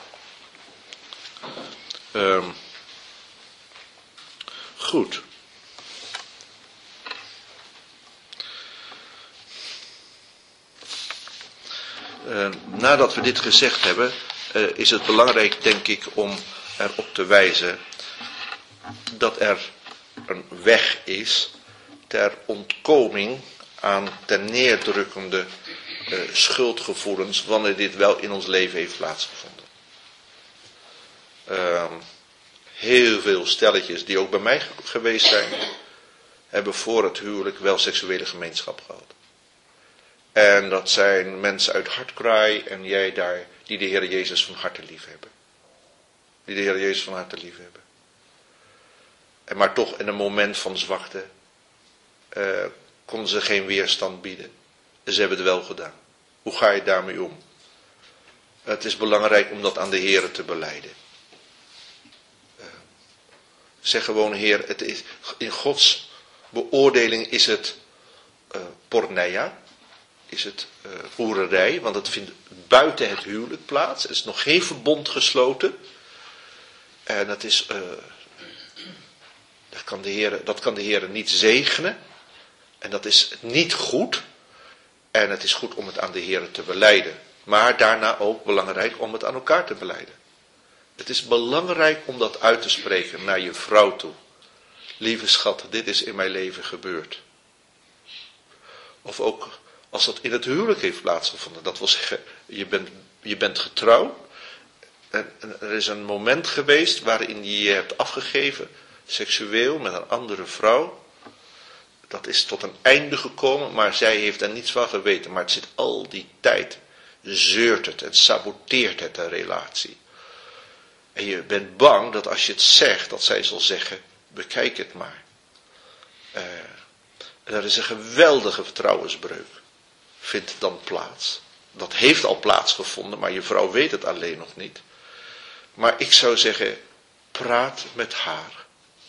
Um, goed. Uh, nadat we dit gezegd hebben, uh, is het belangrijk, denk ik, om erop te wijzen dat er een weg is ter ontkoming aan ten neerdrukkende uh, schuldgevoelens wanneer dit wel in ons leven heeft plaatsgevonden. Uh, heel veel stelletjes die ook bij mij geweest zijn, hebben voor het huwelijk wel seksuele gemeenschap gehad. En dat zijn mensen uit Hartkraai en jij daar, die de Heer Jezus van harte lief hebben. Die de Heer Jezus van harte lief hebben. En maar toch in een moment van zwakte uh, konden ze geen weerstand bieden. Ze hebben het wel gedaan. Hoe ga je daarmee om? Het is belangrijk om dat aan de Heer te belijden. Uh, zeg gewoon, Heer, het is, in Gods beoordeling is het uh, porneia. Is het uh, hoererij, want het vindt buiten het huwelijk plaats. Er is nog geen verbond gesloten. En dat is, uh, dat kan de Heer, dat kan de Heer niet zegenen. En dat is niet goed. En het is goed om het aan de Heer te belijden. Maar daarna ook belangrijk om het aan elkaar te belijden. Het is belangrijk om dat uit te spreken naar je vrouw toe. Lieve schat, dit is in mijn leven gebeurd. Of ook als dat in het huwelijk heeft plaatsgevonden. Dat wil zeggen, je bent, je bent getrouwd. En, en er is een moment geweest waarin je je hebt afgegeven, seksueel, met een andere vrouw. Dat is tot een einde gekomen, maar zij heeft er niets van geweten. Maar het zit al die tijd, zeurt het en saboteert het de relatie. En je bent bang dat als je het zegt, dat zij zal zeggen, bekijk het maar. Uh, en er is een geweldige vertrouwensbreuk. Vindt dan plaats. Dat heeft al plaatsgevonden, maar je vrouw weet het alleen nog niet. Maar ik zou zeggen, praat met haar.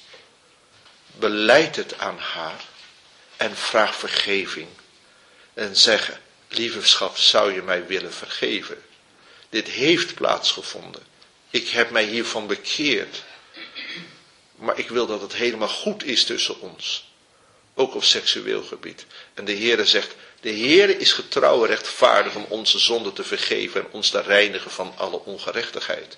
Belijd het aan haar. En vraag vergeving. En zeg, lieve schat, zou je mij willen vergeven? Dit heeft plaatsgevonden. Ik heb mij hiervan bekeerd. Maar ik wil dat het helemaal goed is tussen ons. Ook op seksueel gebied. En de Heere zegt, de Heere is getrouw en rechtvaardig om onze zonden te vergeven en ons te reinigen van alle ongerechtigheid.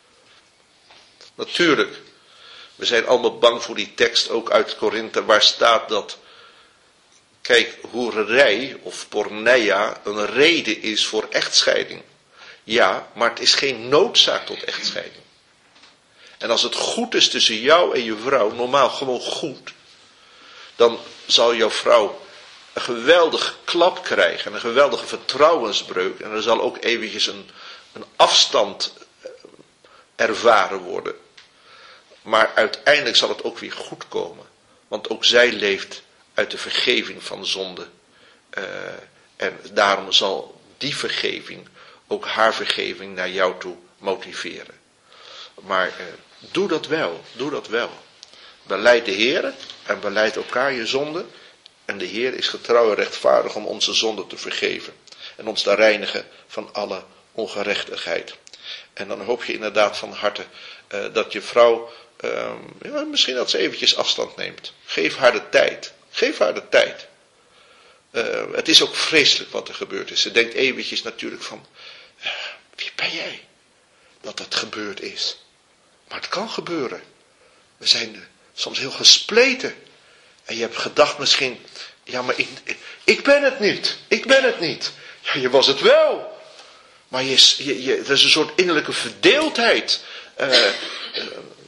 Natuurlijk, we zijn allemaal bang voor die tekst, ook uit Korinthe, waar staat dat, kijk, hoererij of porneia een reden is voor echtscheiding. Ja, maar het is geen noodzaak tot echtscheiding. En als het goed is tussen jou en je vrouw, normaal gewoon goed, dan zal jouw vrouw een geweldige klap krijgen, een geweldige vertrouwensbreuk. En er zal ook eventjes een, een afstand ervaren worden. Maar uiteindelijk zal het ook weer goed komen. Want ook zij leeft uit de vergeving van zonde. Uh, en daarom zal die vergeving ook haar vergeving naar jou toe motiveren. Maar uh, doe dat wel, doe dat wel. Belijd de Heere en belijd elkaar je zonde. En de Heer is getrouw en rechtvaardig om onze zonden te vergeven. En ons te reinigen van alle ongerechtigheid. En dan hoop je inderdaad van harte uh, dat je vrouw, uh, ja, misschien dat ze eventjes afstand neemt. Geef haar de tijd. Geef haar de tijd. Uh, het is ook vreselijk wat er gebeurd is. Ze denkt eventjes natuurlijk van, uh, wie ben jij? Dat het gebeurd is. Maar het kan gebeuren. We zijn soms heel gespleten. En je hebt gedacht misschien, ja maar ik, ik ben het niet. Ik ben het niet. Ja, je was het wel. Maar je, je, je, er is een soort innerlijke verdeeldheid. Uh, uh, uh,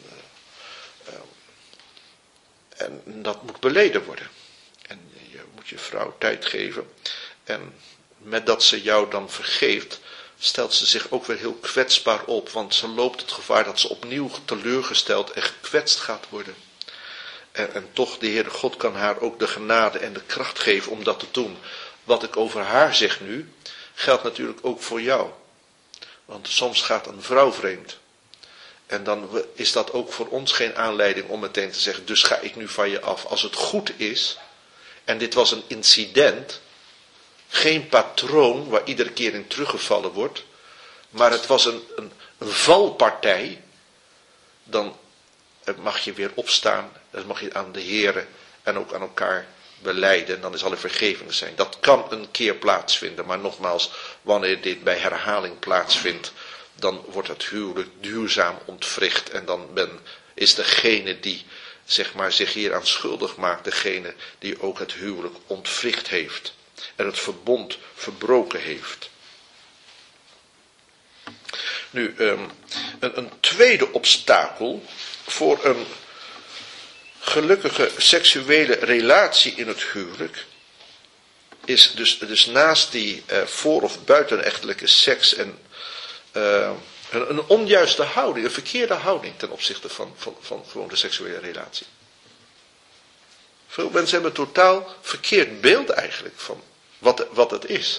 uh, en dat moet beleden worden. En je moet je vrouw tijd geven. En met dat ze jou dan vergeeft, stelt ze zich ook weer heel kwetsbaar op. Want ze loopt het gevaar dat ze opnieuw teleurgesteld en gekwetst gaat worden. En, en toch, de Heere God kan haar ook de genade en de kracht geven om dat te doen. wat ik over haar zeg nu, geldt natuurlijk ook voor jou. Want soms gaat een vrouw vreemd. En dan is dat ook voor ons geen aanleiding om meteen te zeggen, dus ga ik nu van je af. Als het goed is, en dit was een incident, geen patroon waar iedere keer in teruggevallen wordt, maar het was een, een, een valpartij, dan mag je weer opstaan, dan mag je aan de Here en ook aan elkaar belijden, en dan zal er vergeving zijn. Dat kan een keer plaatsvinden, maar nogmaals, wanneer dit bij herhaling plaatsvindt, dan wordt het huwelijk duurzaam ontwricht en dan ben, is degene die zeg maar, zich hieraan schuldig maakt, degene die ook het huwelijk ontwricht heeft en het verbond verbroken heeft. Nu, um, een, een tweede obstakel voor een gelukkige seksuele relatie in het huwelijk is dus, dus naast die uh, voor- of buitenechtelijke seks en uh, een, een onjuiste houding, een verkeerde houding ten opzichte van, van, van gewoon de seksuele relatie. Veel mensen hebben een totaal verkeerd beeld eigenlijk van wat, wat het is.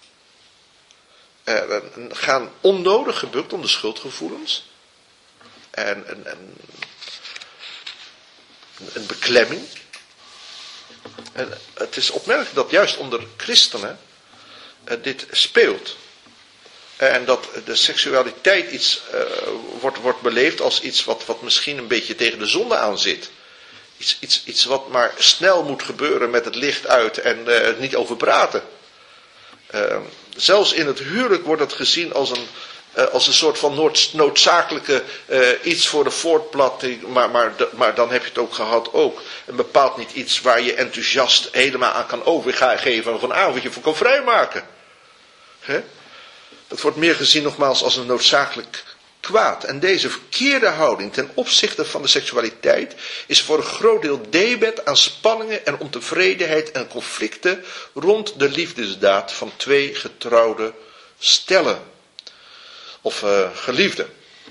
Uh, en gaan onnodig gebukt onder schuldgevoelens en, en, en een beklemming. En het is opmerkelijk dat juist onder christenen uh, dit speelt. En dat de seksualiteit iets uh, wordt, wordt beleefd als iets wat, wat misschien een beetje tegen de zonde aan zit. Iets, iets, iets wat maar snel moet gebeuren met het licht uit en uh, niet over praten. Uh, zelfs in het huwelijk wordt het gezien als een, uh, als een soort van nood, noodzakelijke uh, iets voor de voortplanting, maar, maar, maar dan heb je het ook gehad ook. En bepaalt niet iets waar je enthousiast helemaal aan kan overgeven of een avondje voor kan vrijmaken. He? Het wordt meer gezien nogmaals als een noodzakelijk kwaad. En deze verkeerde houding ten opzichte van de seksualiteit is voor een groot deel debet aan spanningen en ontevredenheid en conflicten rond de liefdesdaad van twee getrouwde stellen. Of uh, geliefden.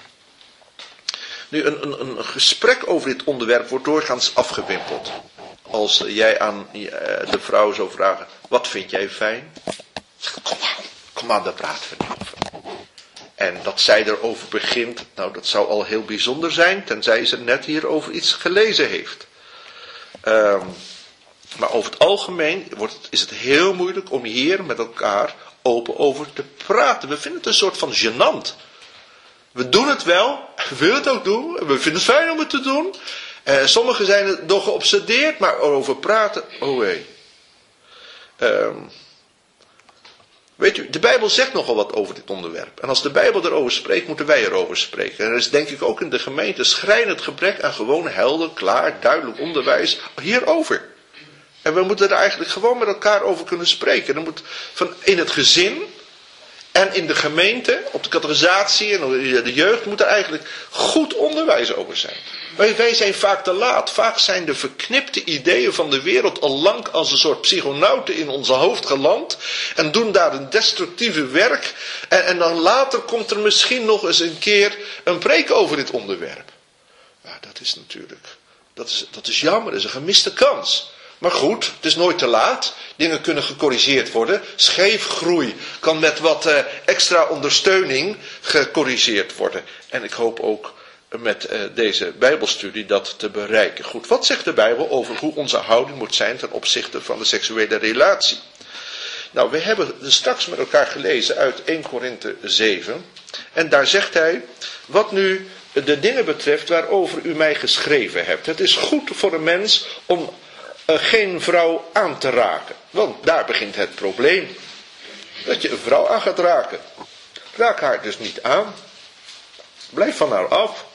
Nu, een, een, een gesprek over dit onderwerp wordt doorgaans afgewimpeld. Als jij aan uh, de vrouw zou vragen, wat vind jij fijn? Kom aan, kom aan, daar praten we niet over. En dat zij erover begint, nou dat zou al heel bijzonder zijn, tenzij ze net hierover iets gelezen heeft. Um, maar over het algemeen wordt het, is het heel moeilijk om hier met elkaar open over te praten. We vinden het een soort van gênant. We doen het wel, we willen het ook doen, we vinden het fijn om het te doen. Uh, sommigen zijn er nog geobsedeerd, maar over praten, oh wee. Um, Weet u, de Bijbel zegt nogal wat over dit onderwerp. En als de Bijbel erover spreekt, moeten wij erover spreken. En er is denk ik ook in de gemeente schrijnend gebrek aan gewoon helder, klaar, duidelijk onderwijs hierover. En we moeten er eigenlijk gewoon met elkaar over kunnen spreken. Er moet van in het gezin en in de gemeente, op de catechisatie en de jeugd, moet er eigenlijk goed onderwijs over zijn. Wij, wij zijn vaak te laat. Vaak zijn de verknipte ideeën van de wereld al lang als een soort psychonauten in onze hoofd geland. En doen daar een destructieve werk. En, en dan later komt er misschien nog eens een keer een preek over dit onderwerp. Ja, dat is natuurlijk, dat is, dat is jammer, dat is een gemiste kans. Maar goed, het is nooit te laat. Dingen kunnen gecorrigeerd worden. Scheefgroei kan met wat uh, extra ondersteuning gecorrigeerd worden. En ik hoop ook met uh, deze Bijbelstudie dat te bereiken. Goed, wat zegt de Bijbel over hoe onze houding moet zijn ten opzichte van de seksuele relatie? Nou, we hebben straks met elkaar gelezen uit eerste Korinthe zeven. En daar zegt hij, wat nu de dingen betreft waarover u mij geschreven hebt. Het is goed voor een mens om uh, geen vrouw aan te raken. Want daar begint het probleem. Dat je een vrouw aan gaat raken. Raak haar dus niet aan. Blijf van haar af.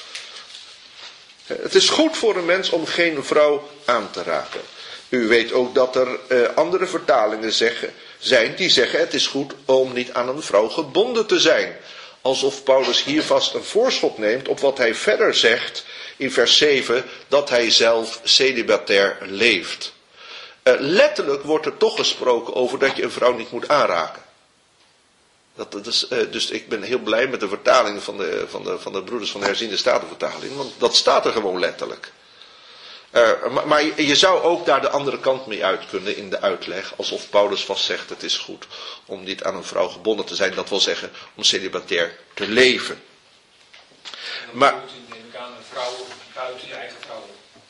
Het is goed voor een mens om geen vrouw aan te raken. U weet ook dat er uh, andere vertalingen zeggen, zijn die zeggen het is goed om niet aan een vrouw gebonden te zijn. Alsof Paulus hier vast een voorschot neemt op wat hij verder zegt in vers zeven, dat hij zelf celibatair leeft. Uh, letterlijk wordt er toch gesproken over dat je een vrouw niet moet aanraken. Dat, dat is, uh, dus ik ben heel blij met de vertaling van de, van de, van de broeders van de herziende statenvertaling, want dat staat er gewoon letterlijk. Uh, maar, maar je zou ook daar de andere kant mee uit kunnen in de uitleg. Alsof Paulus vast zegt, het is goed om niet aan een vrouw gebonden te zijn. Dat wil zeggen, om celibatair te leven. En maar dan neem ik aan een vrouw buiten je eigen vrouw.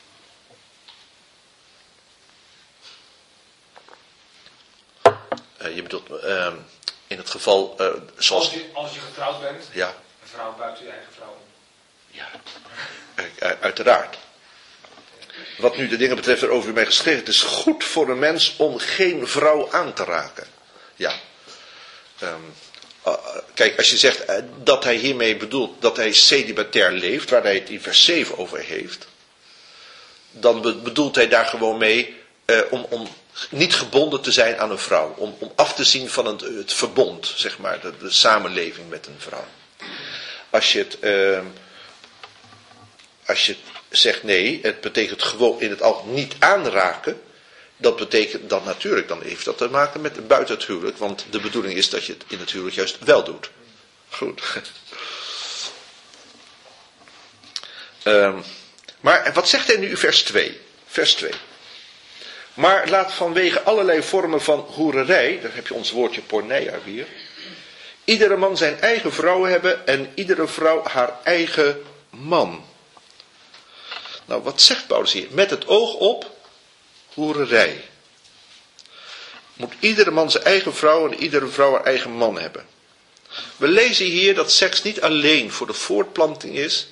Uh, je bedoelt, uh, in het geval, uh, zoals... Als je, als je getrouwd bent, ja. Een vrouw buiten je eigen vrouw. Ja, uh, uiteraard. Wat nu de dingen betreft waarover u mij geschreven, het is goed voor een mens om geen vrouw aan te raken. Ja. Um, uh, kijk, als je zegt uh, dat hij hiermee bedoelt dat hij celibatair leeft, waar hij het in vers zeven over heeft, dan be- bedoelt hij daar gewoon mee uh, om, om niet gebonden te zijn aan een vrouw. Om, om af te zien van het, het verbond, zeg maar, de, de samenleving met een vrouw. Als je het... Uh, als je zegt nee, het betekent gewoon in het algemeen niet aanraken. Dat betekent dan natuurlijk, dan heeft dat te maken met buiten het huwelijk. Want de bedoeling is dat je het in het huwelijk juist wel doet. Goed. Um, maar wat zegt hij nu in vers twee? Vers twee. Maar laat vanwege allerlei vormen van hoererij, daar heb je ons woordje porneia weer. Iedere man zijn eigen vrouw hebben en iedere vrouw haar eigen man. Nou, wat zegt Paulus hier? Met het oog op hoererij. Moet iedere man zijn eigen vrouw en iedere vrouw haar eigen man hebben. We lezen hier dat seks niet alleen voor de voortplanting is,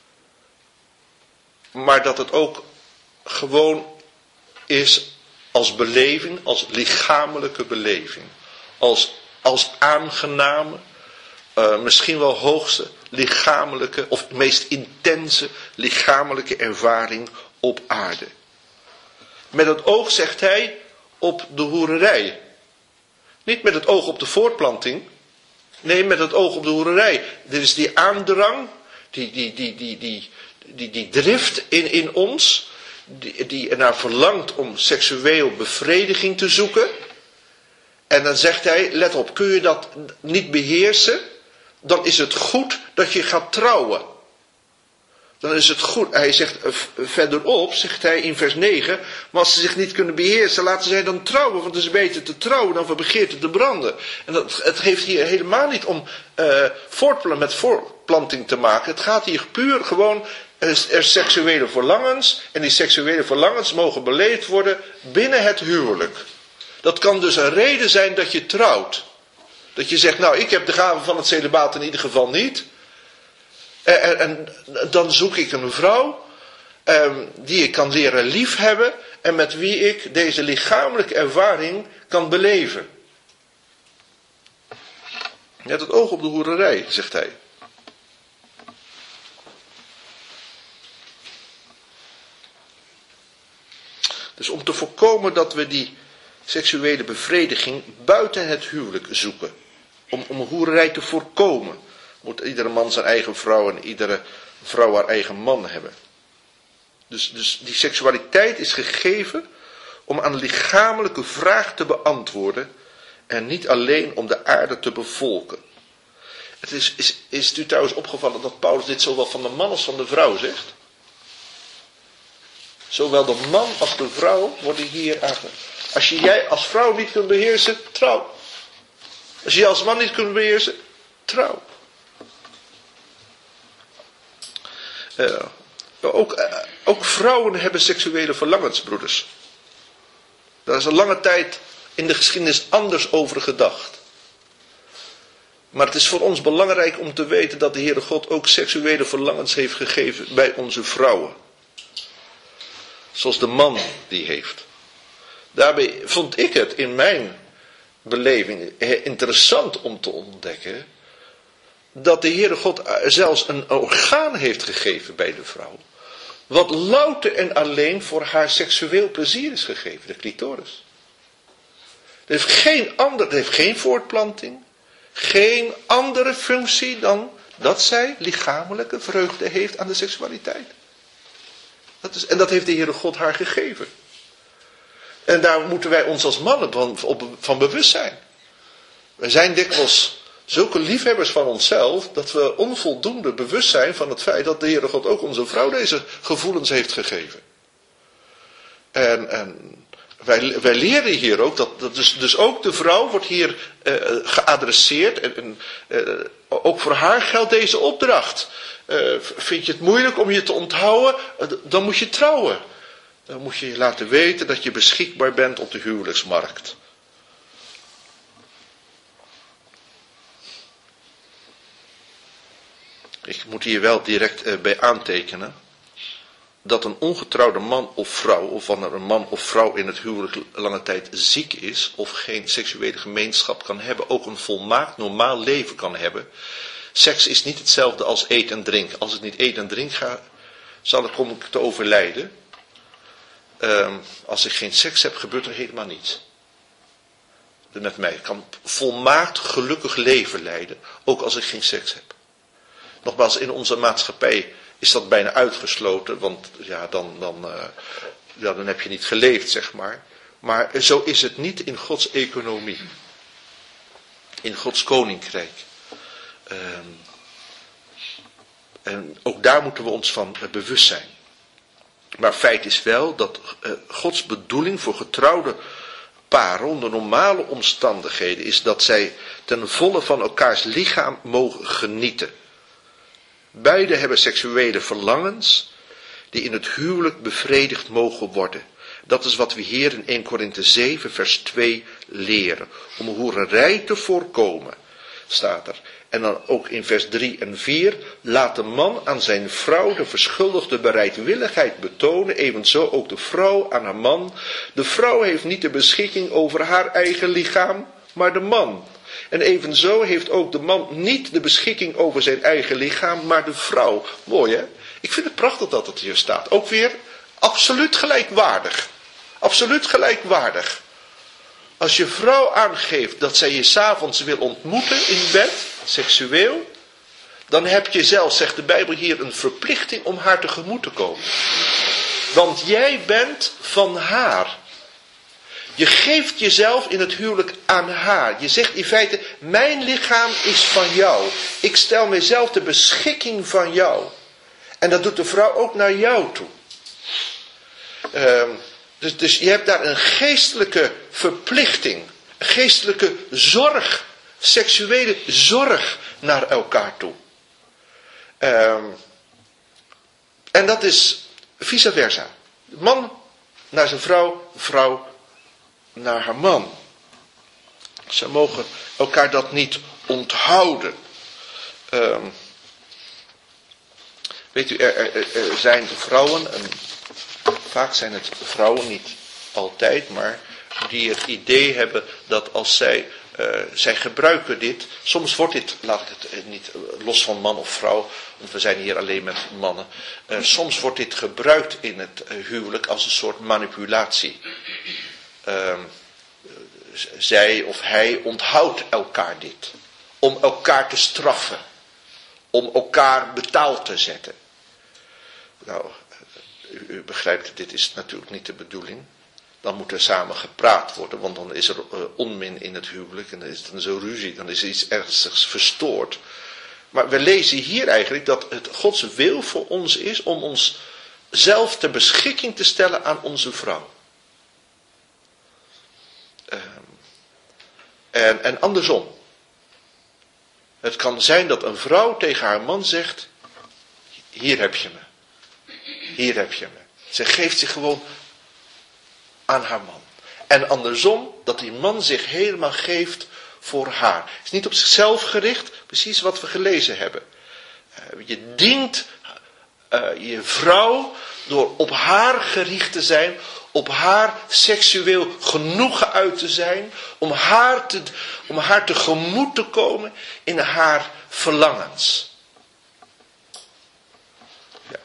maar dat het ook gewoon is als beleving, als lichamelijke beleving. Als, als aangename, uh, misschien wel hoogste lichamelijke of meest intense lichamelijke ervaring op aarde. Met het oog, zegt hij, op de hoererij. Niet met het oog op de voortplanting. Nee, met het oog op de hoererij. Dit is die aandrang, die, die, die, die, die, die, die drift in, in ons, die, die ernaar verlangt om seksueel bevrediging te zoeken. En dan zegt hij, let op, kun je dat niet beheersen, dan is het goed dat je gaat trouwen. Dan is het goed, hij zegt verderop, zegt hij in vers negen, maar als ze zich niet kunnen beheersen, laten zij dan trouwen, want het is beter te trouwen dan van begeerte te branden. En dat, het heeft hier helemaal niet om uh, voortplanting, met voortplanting te maken. Het gaat hier puur gewoon, er, er seksuele verlangens, en die seksuele verlangens mogen beleefd worden binnen het huwelijk. Dat kan dus een reden zijn dat je trouwt. Dat je zegt, nou, ik heb de gave van het celibaat in ieder geval niet. En, en, en dan zoek ik een vrouw um, die ik kan leren liefhebben en met wie ik deze lichamelijke ervaring kan beleven. Met het oog op de hoererij, zegt hij. Dus om te voorkomen dat we die seksuele bevrediging buiten het huwelijk zoeken. Om, om hoererij te voorkomen, moet iedere man zijn eigen vrouw en iedere vrouw haar eigen man hebben. Dus, dus die seksualiteit is gegeven om aan een lichamelijke vraag te beantwoorden en niet alleen om de aarde te bevolken. Het is, is, is het u trouwens opgevallen dat Paulus dit zowel van de man als van de vrouw zegt? Zowel de man als de vrouw worden hier aange... Als je jij als vrouw niet kunt beheersen, trouw. Als je je als man niet kunt beheersen, trouw. Uh, ook, uh, ook vrouwen hebben seksuele verlangens, broeders. Daar is een lange tijd in de geschiedenis anders over gedacht. Maar het is voor ons belangrijk om te weten dat de Heere God ook seksuele verlangens heeft gegeven bij onze vrouwen. Zoals de man die heeft. Daarbij vond ik het in mijn beleving interessant om te ontdekken dat de Heere God zelfs een orgaan heeft gegeven bij de vrouw, wat louter en alleen voor haar seksueel plezier is gegeven, de clitoris. Het heeft geen ander, het heeft geen voortplanting, geen andere functie dan dat zij lichamelijke vreugde heeft aan de seksualiteit. Dat is, en dat heeft de Heere God haar gegeven. En daar moeten wij ons als mannen van, op, van bewust zijn. Wij zijn dikwijls zulke liefhebbers van onszelf, dat we onvoldoende bewust zijn van het feit dat de Heere God ook onze vrouw deze gevoelens heeft gegeven. En, en wij, wij leren hier ook, dat, dat dus, dus ook de vrouw wordt hier uh, geadresseerd. En, en uh, ook voor haar geldt deze opdracht. Uh, vind je het moeilijk om je te onthouden, uh, dan moet je trouwen. Dan moet je je laten weten dat je beschikbaar bent op de huwelijksmarkt. Ik moet hier wel direct uh, bij aantekenen dat een ongetrouwde man of vrouw, of wanneer een man of vrouw in het huwelijk lange tijd ziek is, of geen seksuele gemeenschap kan hebben, ook een volmaakt normaal leven kan hebben. Seks is niet hetzelfde als eet en drink. Als ik niet eet en drink ga, zal ik, kom ik te overlijden. Um, als ik geen seks heb, gebeurt er helemaal niets. Met mij. Ik kan volmaakt gelukkig leven leiden, ook als ik geen seks heb. Nogmaals, in onze maatschappij is dat bijna uitgesloten, want ja, dan, dan, uh, ja, dan heb je niet geleefd, zeg maar. Maar zo is het niet in Gods economie. In Gods koninkrijk. Um, en ook daar moeten we ons van uh, bewust zijn. Maar feit is wel dat uh, Gods bedoeling voor getrouwde paren onder normale omstandigheden is dat zij ten volle van elkaars lichaam mogen genieten. Beide hebben seksuele verlangens die in het huwelijk bevredigd mogen worden. Dat is wat we hier in Eerste Korinthe zeven vers twee leren. Om hoererij te voorkomen, staat er. En dan ook in vers drie en vier. Laat de man aan zijn vrouw de verschuldigde bereidwilligheid betonen. Evenzo ook de vrouw aan haar man. De vrouw heeft niet de beschikking over haar eigen lichaam, maar de man. En evenzo heeft ook de man niet de beschikking over zijn eigen lichaam, maar de vrouw. Mooi hè? Ik vind het prachtig dat het hier staat. Ook weer absoluut gelijkwaardig. Absoluut gelijkwaardig. Als je vrouw aangeeft dat zij je 's avonds wil ontmoeten in bed, seksueel, dan heb je zelf, zegt de Bijbel hier, een verplichting om haar tegemoet te komen. Want jij bent van haar. Je geeft jezelf in het huwelijk aan haar. Je zegt in feite, mijn lichaam is van jou. Ik stel mezelf ter beschikking van jou. En dat doet de vrouw ook naar jou toe. Um, dus, dus je hebt daar een geestelijke verplichting. Een geestelijke zorg. Seksuele zorg naar elkaar toe. Um, en dat is vice versa. Man naar zijn vrouw, vrouw naar haar man. Ze mogen elkaar dat niet onthouden. Um, weet u, er, er, er zijn vrouwen, en vaak zijn het vrouwen, niet altijd, maar die het idee hebben dat als zij, uh, zij gebruiken dit, soms wordt dit, laat ik het niet los van man of vrouw, want we zijn hier alleen met mannen, uh, soms wordt dit gebruikt in het huwelijk als een soort manipulatie. Uh, zij of hij onthoudt elkaar dit. Om elkaar te straffen. Om elkaar betaald te zetten. Nou, u, u begrijpt, dit is natuurlijk niet de bedoeling. Dan moet er samen gepraat worden, want dan is er uh, onmin in het huwelijk. En dan is er zo ruzie, dan is er iets ernstigs verstoord. Maar we lezen hier eigenlijk dat het Gods wil voor ons is om ons zelf ter beschikking te stellen aan onze vrouw. Uh, en, en andersom. Het kan zijn dat een vrouw tegen haar man zegt, hier heb je me. Hier heb je me. Ze geeft zich gewoon aan haar man. En andersom, dat die man zich helemaal geeft voor haar. Het is niet op zichzelf gericht, precies wat we gelezen hebben. Uh, je dient uh, je vrouw door op haar gericht te zijn, op haar seksueel genoegen uit te zijn, om haar, te, om haar tegemoet te komen in haar verlangens. Ja.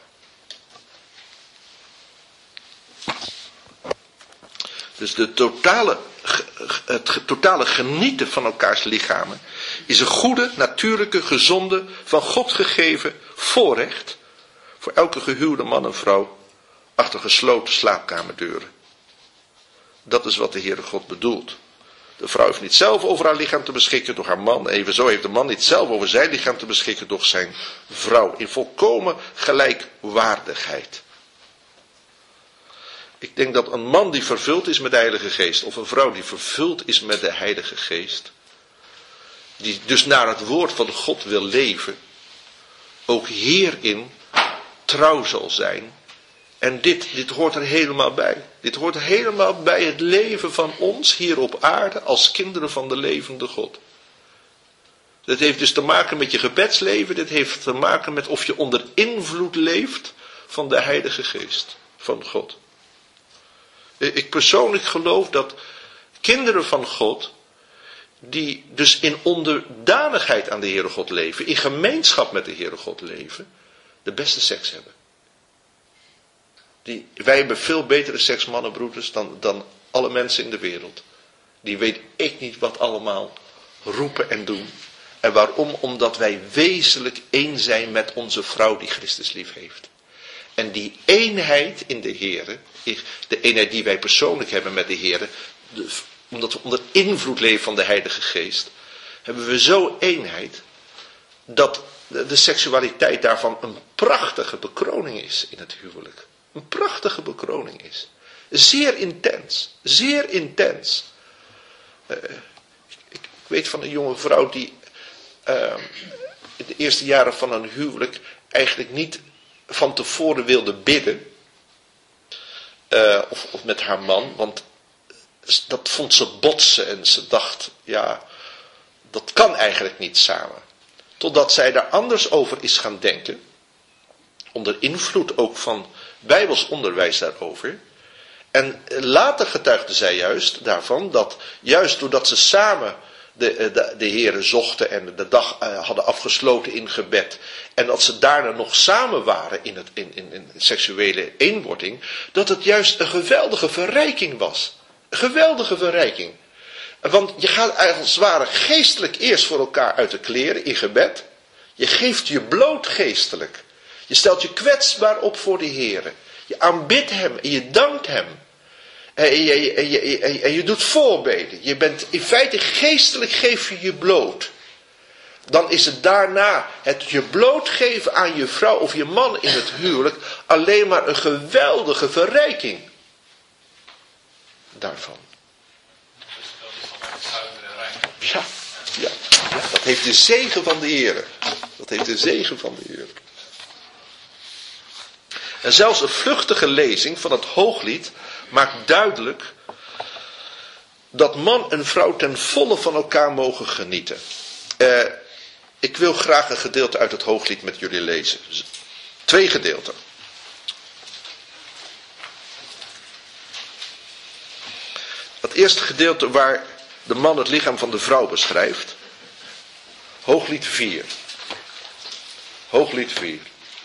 Dus de totale, het totale genieten van elkaars lichamen is een goede, natuurlijke, gezonde, van God gegeven voorrecht voor elke gehuwde man en vrouw achter gesloten slaapkamerdeuren. Dat is wat de Heere God bedoelt. De vrouw heeft niet zelf over haar lichaam te beschikken door haar man. Evenzo heeft de man niet zelf over zijn lichaam te beschikken door zijn vrouw. In volkomen gelijkwaardigheid. Ik denk dat een man die vervuld is met de Heilige Geest, of een vrouw die vervuld is met de Heilige Geest, die dus naar het woord van God wil leven, ook hierin trouw zal zijn. En dit, dit hoort er helemaal bij. Dit hoort helemaal bij het leven van ons hier op aarde als kinderen van de levende God. Dat heeft dus te maken met je gebedsleven. Dit heeft te maken met of je onder invloed leeft van de Heilige Geest van God. Ik persoonlijk geloof dat kinderen van God, die dus in onderdanigheid aan de Heere God leven, in gemeenschap met de Heere God leven, de beste seks hebben. Die, wij hebben veel betere seks, mannen, broeders, dan, dan alle mensen in de wereld. Die weet ik niet wat allemaal roepen en doen. En waarom? Omdat wij wezenlijk één zijn met onze vrouw die Christus lief heeft. En die eenheid in de Here, de eenheid die wij persoonlijk hebben met de Here, de, omdat we onder invloed leven van de Heilige Geest, hebben we zo eenheid dat de, de seksualiteit daarvan een prachtige bekroning is in het huwelijk. Een prachtige bekroning is. Zeer intens. Zeer intens. Uh, ik, ik weet van een jonge vrouw die uh, in de eerste jaren van een huwelijk eigenlijk niet van tevoren wilde bidden. Uh, of, of met haar man. Want dat vond ze botsen. En ze dacht, ja, dat kan eigenlijk niet samen. Totdat zij daar anders over is gaan denken. Onder invloed ook van Bijbels onderwijs daarover. En later getuigde zij juist daarvan dat juist doordat ze samen de, de, de Heere zochten en de dag uh, hadden afgesloten in gebed. En dat ze daarna nog samen waren in, het, in, in, in seksuele eenwording. Dat het juist een geweldige verrijking was. Een geweldige verrijking. Want je gaat als het ware geestelijk eerst voor elkaar uit de kleren in gebed. Je geeft je bloot geestelijk. Je stelt je kwetsbaar op voor de Heere. Je aanbidt hem en je dankt hem. En je, en je, en je, en je doet voorbeden. Je bent in feite geestelijk geef je je bloot. Dan is het daarna het je blootgeven aan je vrouw of je man in het huwelijk alleen maar een geweldige verrijking. Daarvan. Ja, ja, ja, dat heeft de zegen van de Heere. Dat heeft de zegen van de Heere. En zelfs een vluchtige lezing van het Hooglied maakt duidelijk dat man en vrouw ten volle van elkaar mogen genieten. Uh, ik wil graag een gedeelte uit het Hooglied met jullie lezen. Twee gedeelten. Het eerste gedeelte waar de man het lichaam van de vrouw beschrijft. Hooglied vier. Hooglied vier.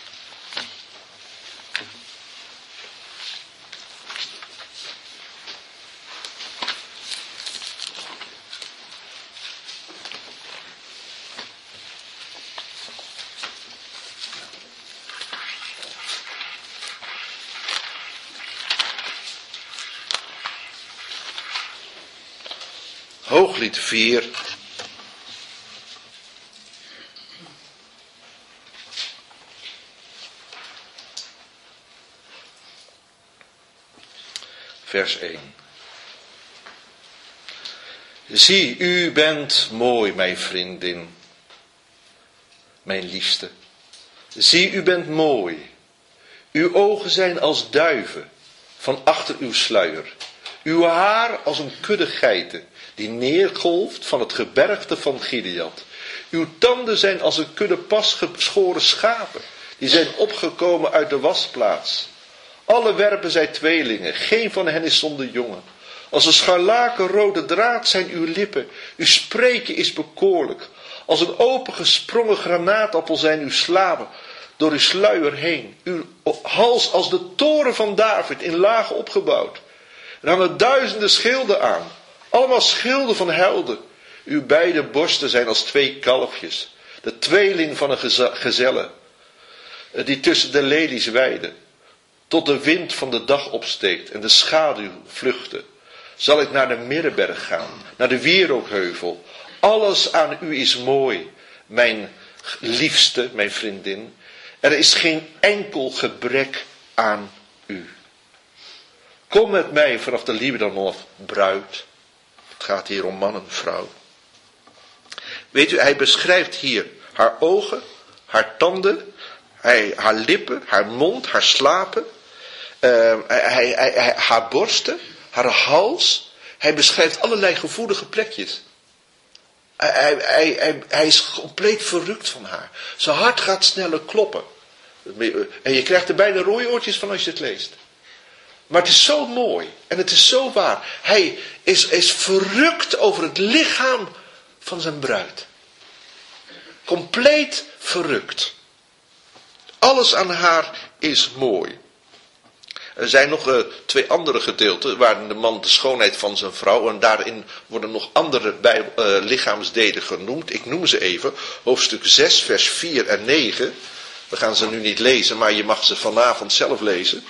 Hooglied vier. Vers één. Zie, u bent mooi, mijn vriendin, mijn liefste. Zie, u bent mooi. Uw ogen zijn als duiven van achter uw sluier. Uw haar als een kudde geiten die neergolft van het gebergte van Gilead. Uw tanden zijn als een kudde pas geschoren schapen, die zijn opgekomen uit de wasplaats. Alle werpen zijn tweelingen, geen van hen is zonder jongen. Als een scharlakenrode draad zijn uw lippen, uw spreken is bekoorlijk. Als een opengesprongen granaatappel zijn uw slapen door uw sluier heen. Uw hals als de toren van David in laag opgebouwd. Er hangen duizenden schilden aan. Allemaal schilden van helden. Uw beide borsten zijn als twee kalfjes. De tweeling van een gezelle. Die tussen de lelies weiden. Tot de wind van de dag opsteekt en de schaduw vluchten. Zal ik naar de Middenberg gaan. Naar de Wierookheuvel. Alles aan u is mooi. Mijn liefste, mijn vriendin. Er is geen enkel gebrek aan u. Kom met mij vanaf de Libanon af, bruid. Het gaat hier om man en vrouw. Weet u, hij beschrijft hier haar ogen, haar tanden, hij, haar lippen, haar mond, haar slapen, uh, hij, hij, hij, haar borsten, haar hals. Hij beschrijft allerlei gevoelige plekjes. Hij, hij, hij, hij, hij is compleet verrukt van haar. Zijn hart gaat sneller kloppen. En je krijgt er bijna rode oortjes van als je het leest. Maar het is zo mooi en het is zo waar. Hij is, is verrukt over het lichaam van zijn bruid. Compleet verrukt. Alles aan haar is mooi. Er zijn nog uh, twee andere gedeelten waarin de man de schoonheid van zijn vrouw, en daarin worden nog andere bij, uh, lichaamsdelen genoemd. Ik noem ze even. Hoofdstuk zes, vers vier en negen. We gaan ze nu niet lezen, maar je mag ze vanavond zelf lezen.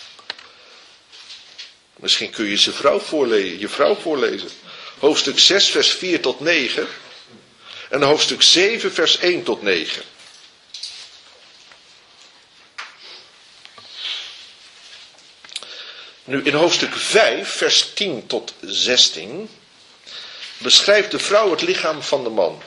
Misschien kun je ze vrouw voorlezen, je vrouw voorlezen. Hoofdstuk zes, vers vier tot negen. En hoofdstuk zeven, vers één tot negen. Nu in hoofdstuk vijf, vers tien tot zestien, beschrijft de vrouw het lichaam van de man.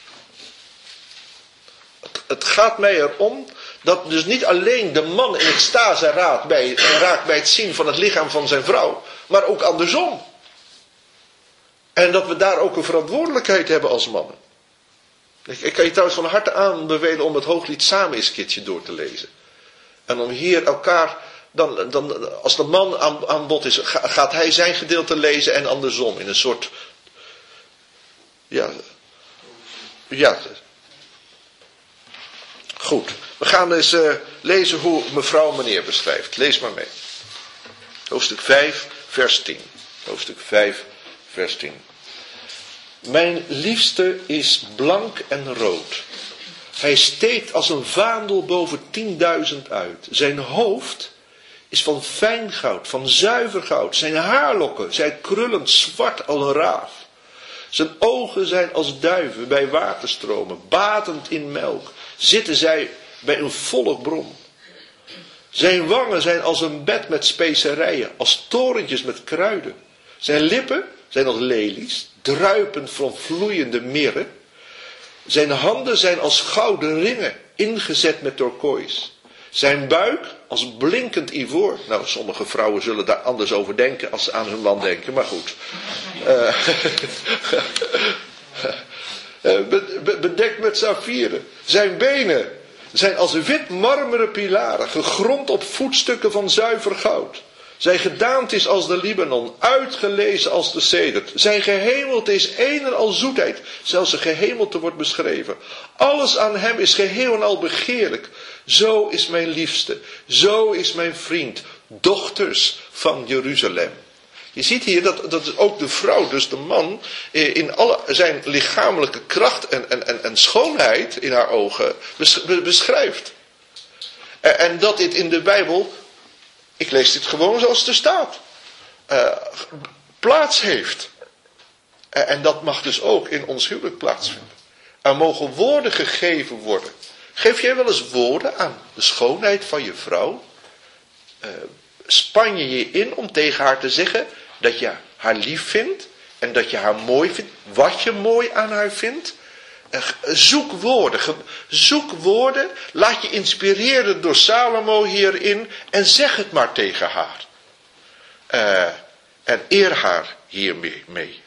Het, het gaat mij erom dat dus niet alleen de man in extase raakt bij, raakt bij het zien van het lichaam van zijn vrouw, maar ook andersom. En dat we daar ook een verantwoordelijkheid hebben als mannen. Ik, ik kan je trouwens van harte aanbevelen om het Hooglied samen eens een keertje door te lezen. En om hier elkaar, dan, dan, als de man aan, aan bod is, gaat hij zijn gedeelte lezen en andersom. In een soort, ja, ja. Goed, we gaan eens uh, lezen hoe mevrouw meneer beschrijft. Lees maar mee. Hoofdstuk vijf, vers tien. Hoofdstuk vijf, vers tien. Mijn liefste is blank en rood. Hij steekt als een vaandel boven tienduizend uit. Zijn hoofd is van fijn goud, van zuiver goud. Zijn haarlokken zijn krullend zwart als een raaf. Zijn ogen zijn als duiven bij waterstromen, badend in melk. Zitten zij bij een volle bron. Zijn wangen zijn als een bed met specerijen, als torentjes met kruiden. Zijn lippen zijn als lelies, druipend van vloeiende mirre. Zijn handen zijn als gouden ringen, ingezet met turkoois. Zijn buik als blinkend ivoor. Nou, sommige vrouwen zullen daar anders over denken als ze aan hun man denken, maar goed. Uh, bedekt met saffieren. Zijn benen zijn als wit marmeren pilaren, gegrond op voetstukken van zuiver goud. Zijn gedaante is als de Libanon, uitgelezen als de sedert. Zijn gehemelte is een en al zoetheid, zelfs een gehemelte wordt beschreven. Alles aan hem is geheel en al begeerlijk. Zo is mijn liefste, zo is mijn vriend, dochters van Jeruzalem. Je ziet hier dat, dat ook de vrouw, dus de man, in alle zijn lichamelijke kracht en, en, en schoonheid in haar ogen beschrijft. En dat dit in de Bijbel, ik lees dit gewoon zoals het er staat, uh, plaats heeft. En dat mag dus ook in ons huwelijk plaatsvinden. Er mogen woorden gegeven worden. Geef jij wel eens woorden aan de schoonheid van je vrouw? Uh, span je je in om tegen haar te zeggen dat je haar lief vindt en dat je haar mooi vindt, wat je mooi aan haar vindt? Uh, zoek woorden, zoek woorden, laat je inspireren door Salomo hierin en zeg het maar tegen haar. Uh, en eer haar hiermee. Mee.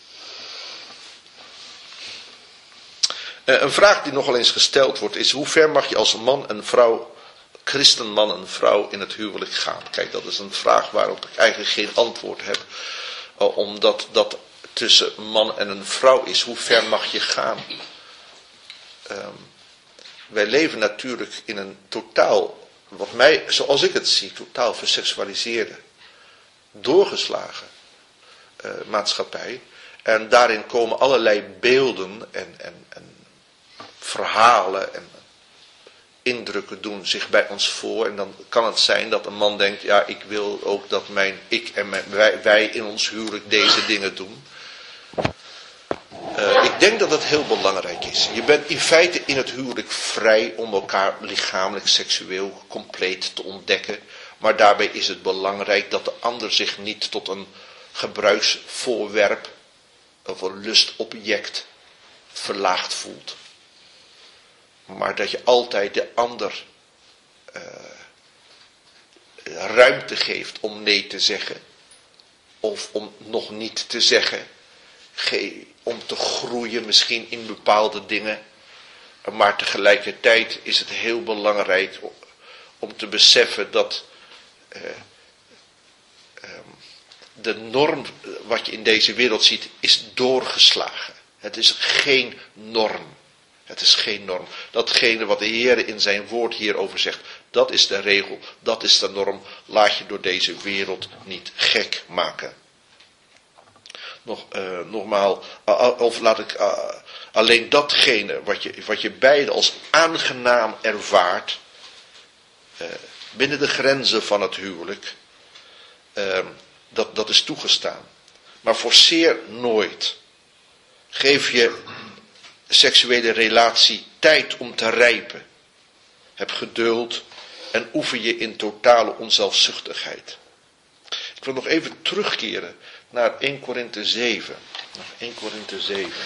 Uh, een vraag die nogal eens gesteld wordt is: hoe ver mag je als man en vrouw, christenman en vrouw, in het huwelijk gaan? Kijk, dat is een vraag waarop ik eigenlijk geen antwoord heb. Uh, omdat dat tussen een man en een vrouw is. Hoe ver mag je gaan? Um, wij leven natuurlijk in een totaal, wat mij, zoals ik het zie, totaal verseksualiseerde, doorgeslagen uh, maatschappij. En daarin komen allerlei beelden en, en, en verhalen en indrukken doen zich bij ons voor. En dan kan het zijn dat een man denkt, ja, ik wil ook dat mijn, ik en mijn, wij, wij in ons huwelijk deze dingen doen. Uh, ik denk dat het heel belangrijk is. Je bent in feite in het huwelijk vrij om elkaar lichamelijk, seksueel compleet te ontdekken. Maar daarbij is het belangrijk dat de ander zich niet tot een gebruiksvoorwerp of een lustobject verlaagd voelt. Maar dat je altijd de ander uh, ruimte geeft om nee te zeggen. Of om nog niet te zeggen. Ge- om te groeien misschien in bepaalde dingen. Maar tegelijkertijd is het heel belangrijk om te beseffen dat uh, um, de norm wat je in deze wereld ziet is doorgeslagen. Het is geen norm. Het is geen norm. Datgene wat de Heer in zijn woord hierover zegt, dat is de regel, dat is de norm. Laat je door deze wereld niet gek maken. Nog, uh, nogmaals, uh, of laat ik uh, alleen datgene wat je, wat je beide als aangenaam ervaart, uh, binnen de grenzen van het huwelijk, uh, dat, dat is toegestaan. Maar forceer nooit. Geef je seksuele relatie tijd om te rijpen. Heb geduld en oefen je in totale onzelfzuchtigheid. Ik wil nog even terugkeren naar Eerste Korinthe zeven. Eerste Korinthe zeven.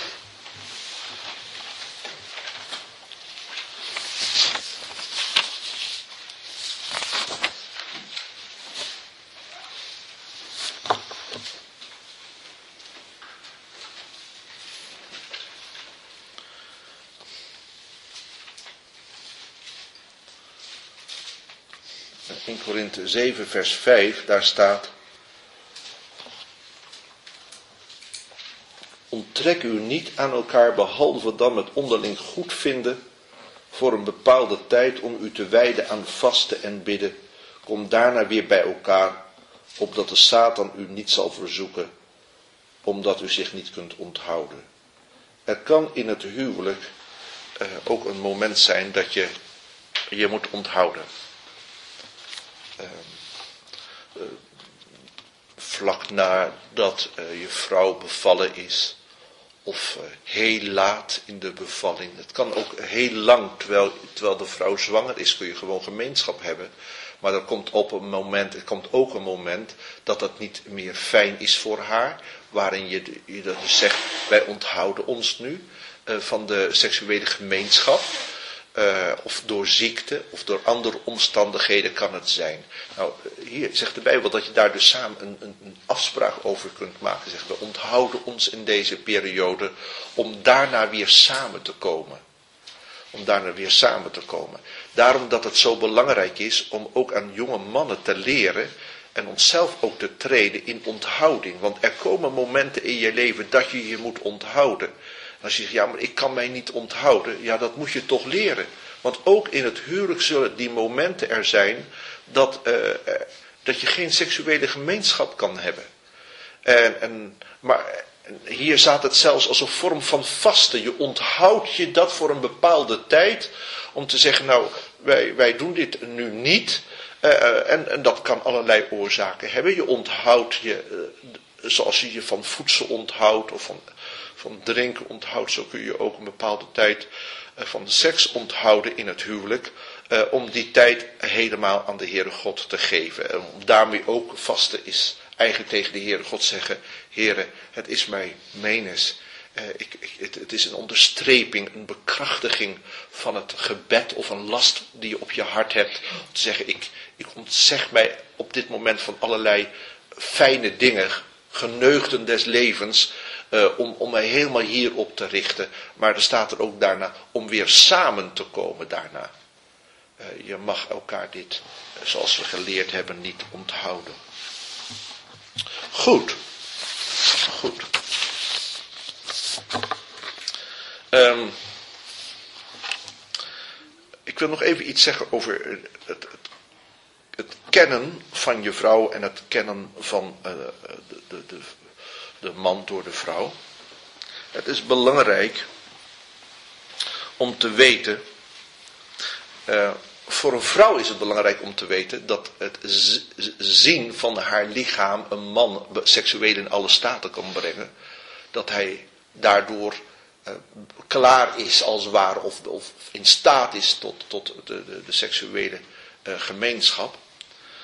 Eerste Korinthe zeven vers vijf, daar staat: onttrek u niet aan elkaar behalve dan met onderling goedvinden voor een bepaalde tijd om u te wijden aan vasten en bidden. Kom daarna weer bij elkaar, opdat de Satan u niet zal verzoeken, omdat u zich niet kunt onthouden. Er kan in het huwelijk uh, ook een moment zijn dat je je moet onthouden. Uh, uh, vlak nadat uh, je vrouw bevallen is, of uh, heel laat in de bevalling. Het kan ook heel lang, terwijl, terwijl de vrouw zwanger is, kun je gewoon gemeenschap hebben. Maar er komt op een moment, er komt ook een moment dat dat niet meer fijn is voor haar, waarin je, je dus zegt, wij onthouden ons nu uh, van de seksuele gemeenschap. Uh, of door ziekte, of door andere omstandigheden kan het zijn. Nou, hier zegt de Bijbel dat je daar dus samen een, een, een afspraak over kunt maken. Zegt, we onthouden ons in deze periode om daarna weer samen te komen. Om daarna weer samen te komen. Daarom dat het zo belangrijk is om ook aan jonge mannen te leren en onszelf ook te trainen in onthouding. Want er komen momenten in je leven dat je je moet onthouden. Als je zegt, ja, maar ik kan mij niet onthouden. Ja, dat moet je toch leren. Want ook in het huwelijk zullen die momenten er zijn dat, uh, dat je geen seksuele gemeenschap kan hebben. En, en, maar hier staat het zelfs als een vorm van vasten. Je onthoudt je dat voor een bepaalde tijd. Om te zeggen, nou, wij, wij doen dit nu niet. Uh, en, en dat kan allerlei oorzaken hebben. Je onthoudt je, uh, zoals je je van voedsel onthoudt of van... van drinken onthoudt, zo kun je ook een bepaalde tijd uh, van seks onthouden in het huwelijk, uh, om die tijd helemaal aan de Heere God te geven. En om daarmee ook vasten is eigenlijk tegen de Heere God zeggen, Heere, het is mij menens. Uh, ik, ik, het, het is een onderstreping, een bekrachtiging van het gebed of een last die je op je hart hebt. Om te zeggen, ik, ik ontzeg mij op dit moment van allerlei fijne dingen, geneugden des levens, Uh, om, om mij helemaal hierop te richten. Maar er staat er ook daarna om weer samen te komen daarna. Uh, je mag elkaar dit, uh, zoals we geleerd hebben, niet onthouden. Goed. Goed. Um, ik wil nog even iets zeggen over het, het, het kennen van je vrouw en het kennen van uh, de, de, de de man door de vrouw. Het is belangrijk om te weten, uh, voor een vrouw is het belangrijk om te weten dat het z- zien van haar lichaam een man seksueel in alle staten kan brengen. Dat hij daardoor uh, klaar is als het ware of, of in staat is tot, tot de, de, de seksuele uh, gemeenschap.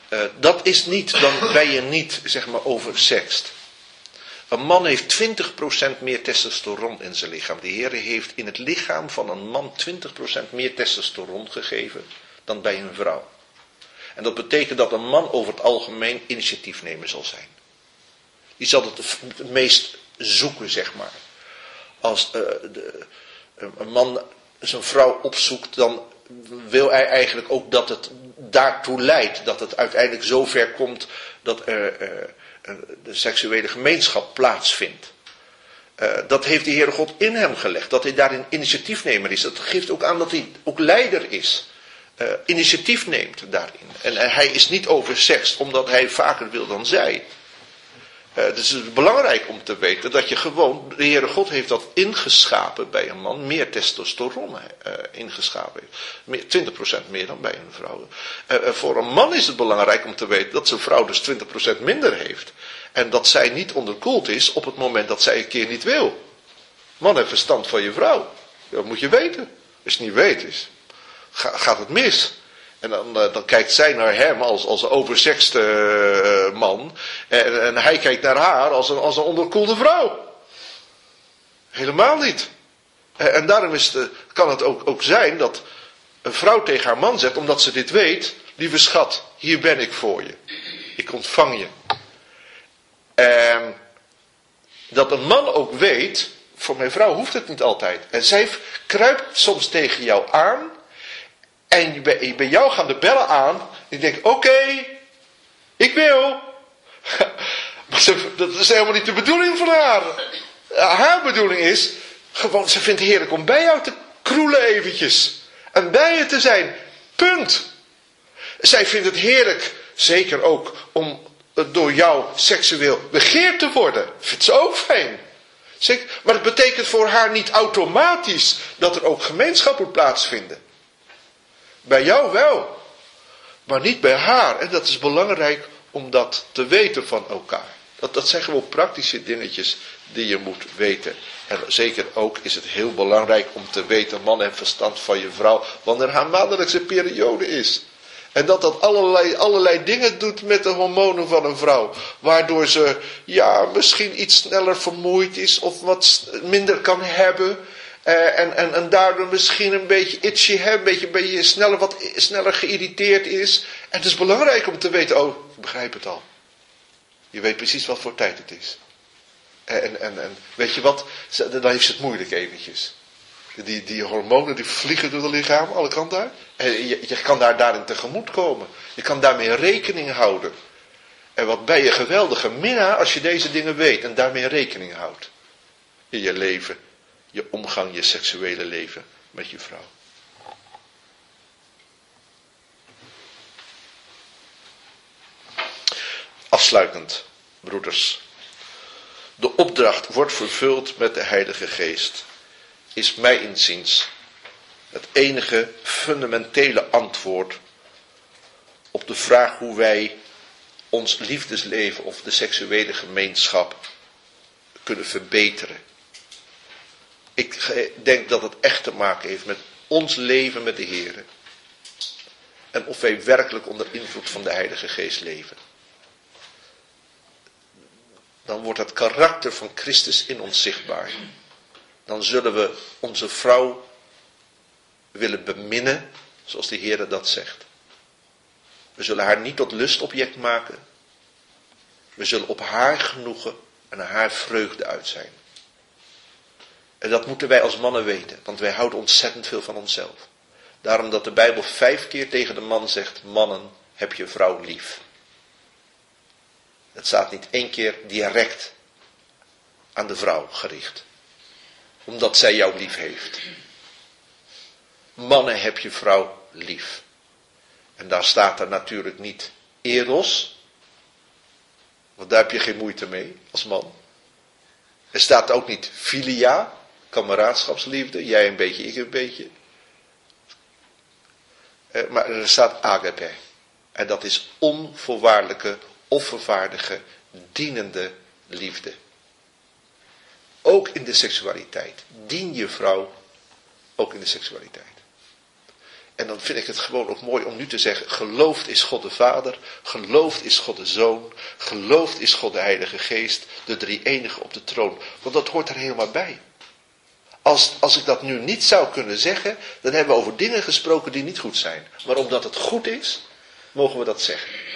Uh, dat is niet, dan ben je niet, zeg maar, oversext. Een man heeft twintig procent meer testosteron in zijn lichaam. De Heer heeft in het lichaam van een man twintig procent meer testosteron gegeven dan bij een vrouw. En dat betekent dat een man over het algemeen initiatiefnemer zal zijn. Die zal het het meest zoeken, zeg maar. Als uh, de, een man zijn vrouw opzoekt, dan wil hij eigenlijk ook dat het daartoe leidt. Dat het uiteindelijk zover komt dat er uh, de seksuele gemeenschap plaatsvindt. Uh, dat heeft de Heere God in hem gelegd. Dat hij daarin initiatiefnemer is. Dat geeft ook aan dat hij ook leider is. Uh, initiatief neemt daarin. En uh, hij is niet oversext omdat hij vaker wil dan zij. Uh, dus het is belangrijk om te weten dat je gewoon, de Heere God heeft dat ingeschapen bij een man, meer testosteron uh, ingeschapen heeft. Meer, twintig procent meer dan bij een vrouw. Uh, uh, voor een man is het belangrijk om te weten dat zijn vrouw dus twintig procent minder heeft. En dat zij niet onderkoeld is op het moment dat zij een keer niet wil. Man heeft verstand van je vrouw. Dat moet je weten. Als je het niet weet, is, gaat het mis. En dan, dan kijkt zij naar hem als, als een oversexte uh, man. En, en hij kijkt naar haar als een, als een onderkoelde vrouw. Helemaal niet. En, en daarom is het, kan het ook, ook zijn dat een vrouw tegen haar man zegt, omdat ze dit weet: lieve schat, hier ben ik voor je. Ik ontvang je. En dat een man ook weet, voor mijn vrouw hoeft het niet altijd. En zij kruipt soms tegen jou aan. En bij, bij jou gaan de bellen aan. En je denkt, oké, okay, ik wil. Maar ze, dat is helemaal niet de bedoeling van haar. Haar bedoeling is, gewoon, ze vindt het heerlijk om bij jou te kroelen eventjes. En bij je te zijn. Punt. Zij vindt het heerlijk, zeker ook, om door jou seksueel begeerd te worden. Vindt ze ook fijn. Zeker, maar het betekent voor haar niet automatisch dat er ook gemeenschap moet plaatsvinden. Bij jou wel, maar niet bij haar. En dat is belangrijk om dat te weten van elkaar. Dat, dat zijn gewoon praktische dingetjes die je moet weten. En zeker ook is het heel belangrijk om te weten, man en verstand van je vrouw, wanneer haar maandelijkse periode is. En dat dat allerlei, allerlei dingen doet met de hormonen van een vrouw. Waardoor ze ja, misschien iets sneller vermoeid is of wat minder kan hebben. Uh, en, en, en daardoor misschien een beetje itchy hebben, een beetje, een beetje sneller, wat sneller geïrriteerd is. En het is belangrijk om te weten, oh, ik begrijp het al. Je weet precies wat voor tijd het is. En, en, en weet je wat, dan heeft ze het moeilijk eventjes. Die, die hormonen die vliegen door het lichaam, alle kanten uit. En je, je kan daar daarin tegemoet komen. Je kan daarmee rekening houden. En wat ben je geweldige minnaar als je deze dingen weet en daarmee rekening houdt. In je leven. Je omgang, je seksuele leven met je vrouw. Afsluitend, broeders. De opdracht wordt vervuld met de Heilige Geest. Is mij inziens het enige fundamentele antwoord op de vraag hoe wij ons liefdesleven of de seksuele gemeenschap kunnen verbeteren. Ik denk dat het echt te maken heeft met ons leven met de Heer. En of wij werkelijk onder invloed van de Heilige Geest leven. Dan wordt het karakter van Christus in ons zichtbaar. Dan zullen we onze vrouw willen beminnen, zoals de Heer dat zegt. We zullen haar niet tot lustobject maken. We zullen op haar genoegen en haar vreugde uit zijn. En dat moeten wij als mannen weten, want wij houden ontzettend veel van onszelf. Daarom dat de Bijbel vijf keer tegen de man zegt, mannen, heb je vrouw lief. Het staat niet één keer direct aan de vrouw gericht. Omdat zij jou lief heeft. Mannen, heb je vrouw lief. En daar staat er natuurlijk niet eros. Want daar heb je geen moeite mee als man. Er staat ook niet filia, kameraadschapsliefde. Jij een beetje, ik een beetje. Maar er staat agape. En dat is onvoorwaardelijke, offervaardige, dienende liefde. Ook in de seksualiteit. Dien je vrouw ook in de seksualiteit. En dan vind ik het gewoon ook mooi om nu te zeggen, geloofd is God de Vader, geloofd is God de Zoon, geloofd is God de Heilige Geest, de drie-enige op de troon. Want dat hoort er helemaal bij. Als, als ik dat nu niet zou kunnen zeggen, dan hebben we over dingen gesproken die niet goed zijn. Maar omdat het goed is, mogen we dat zeggen.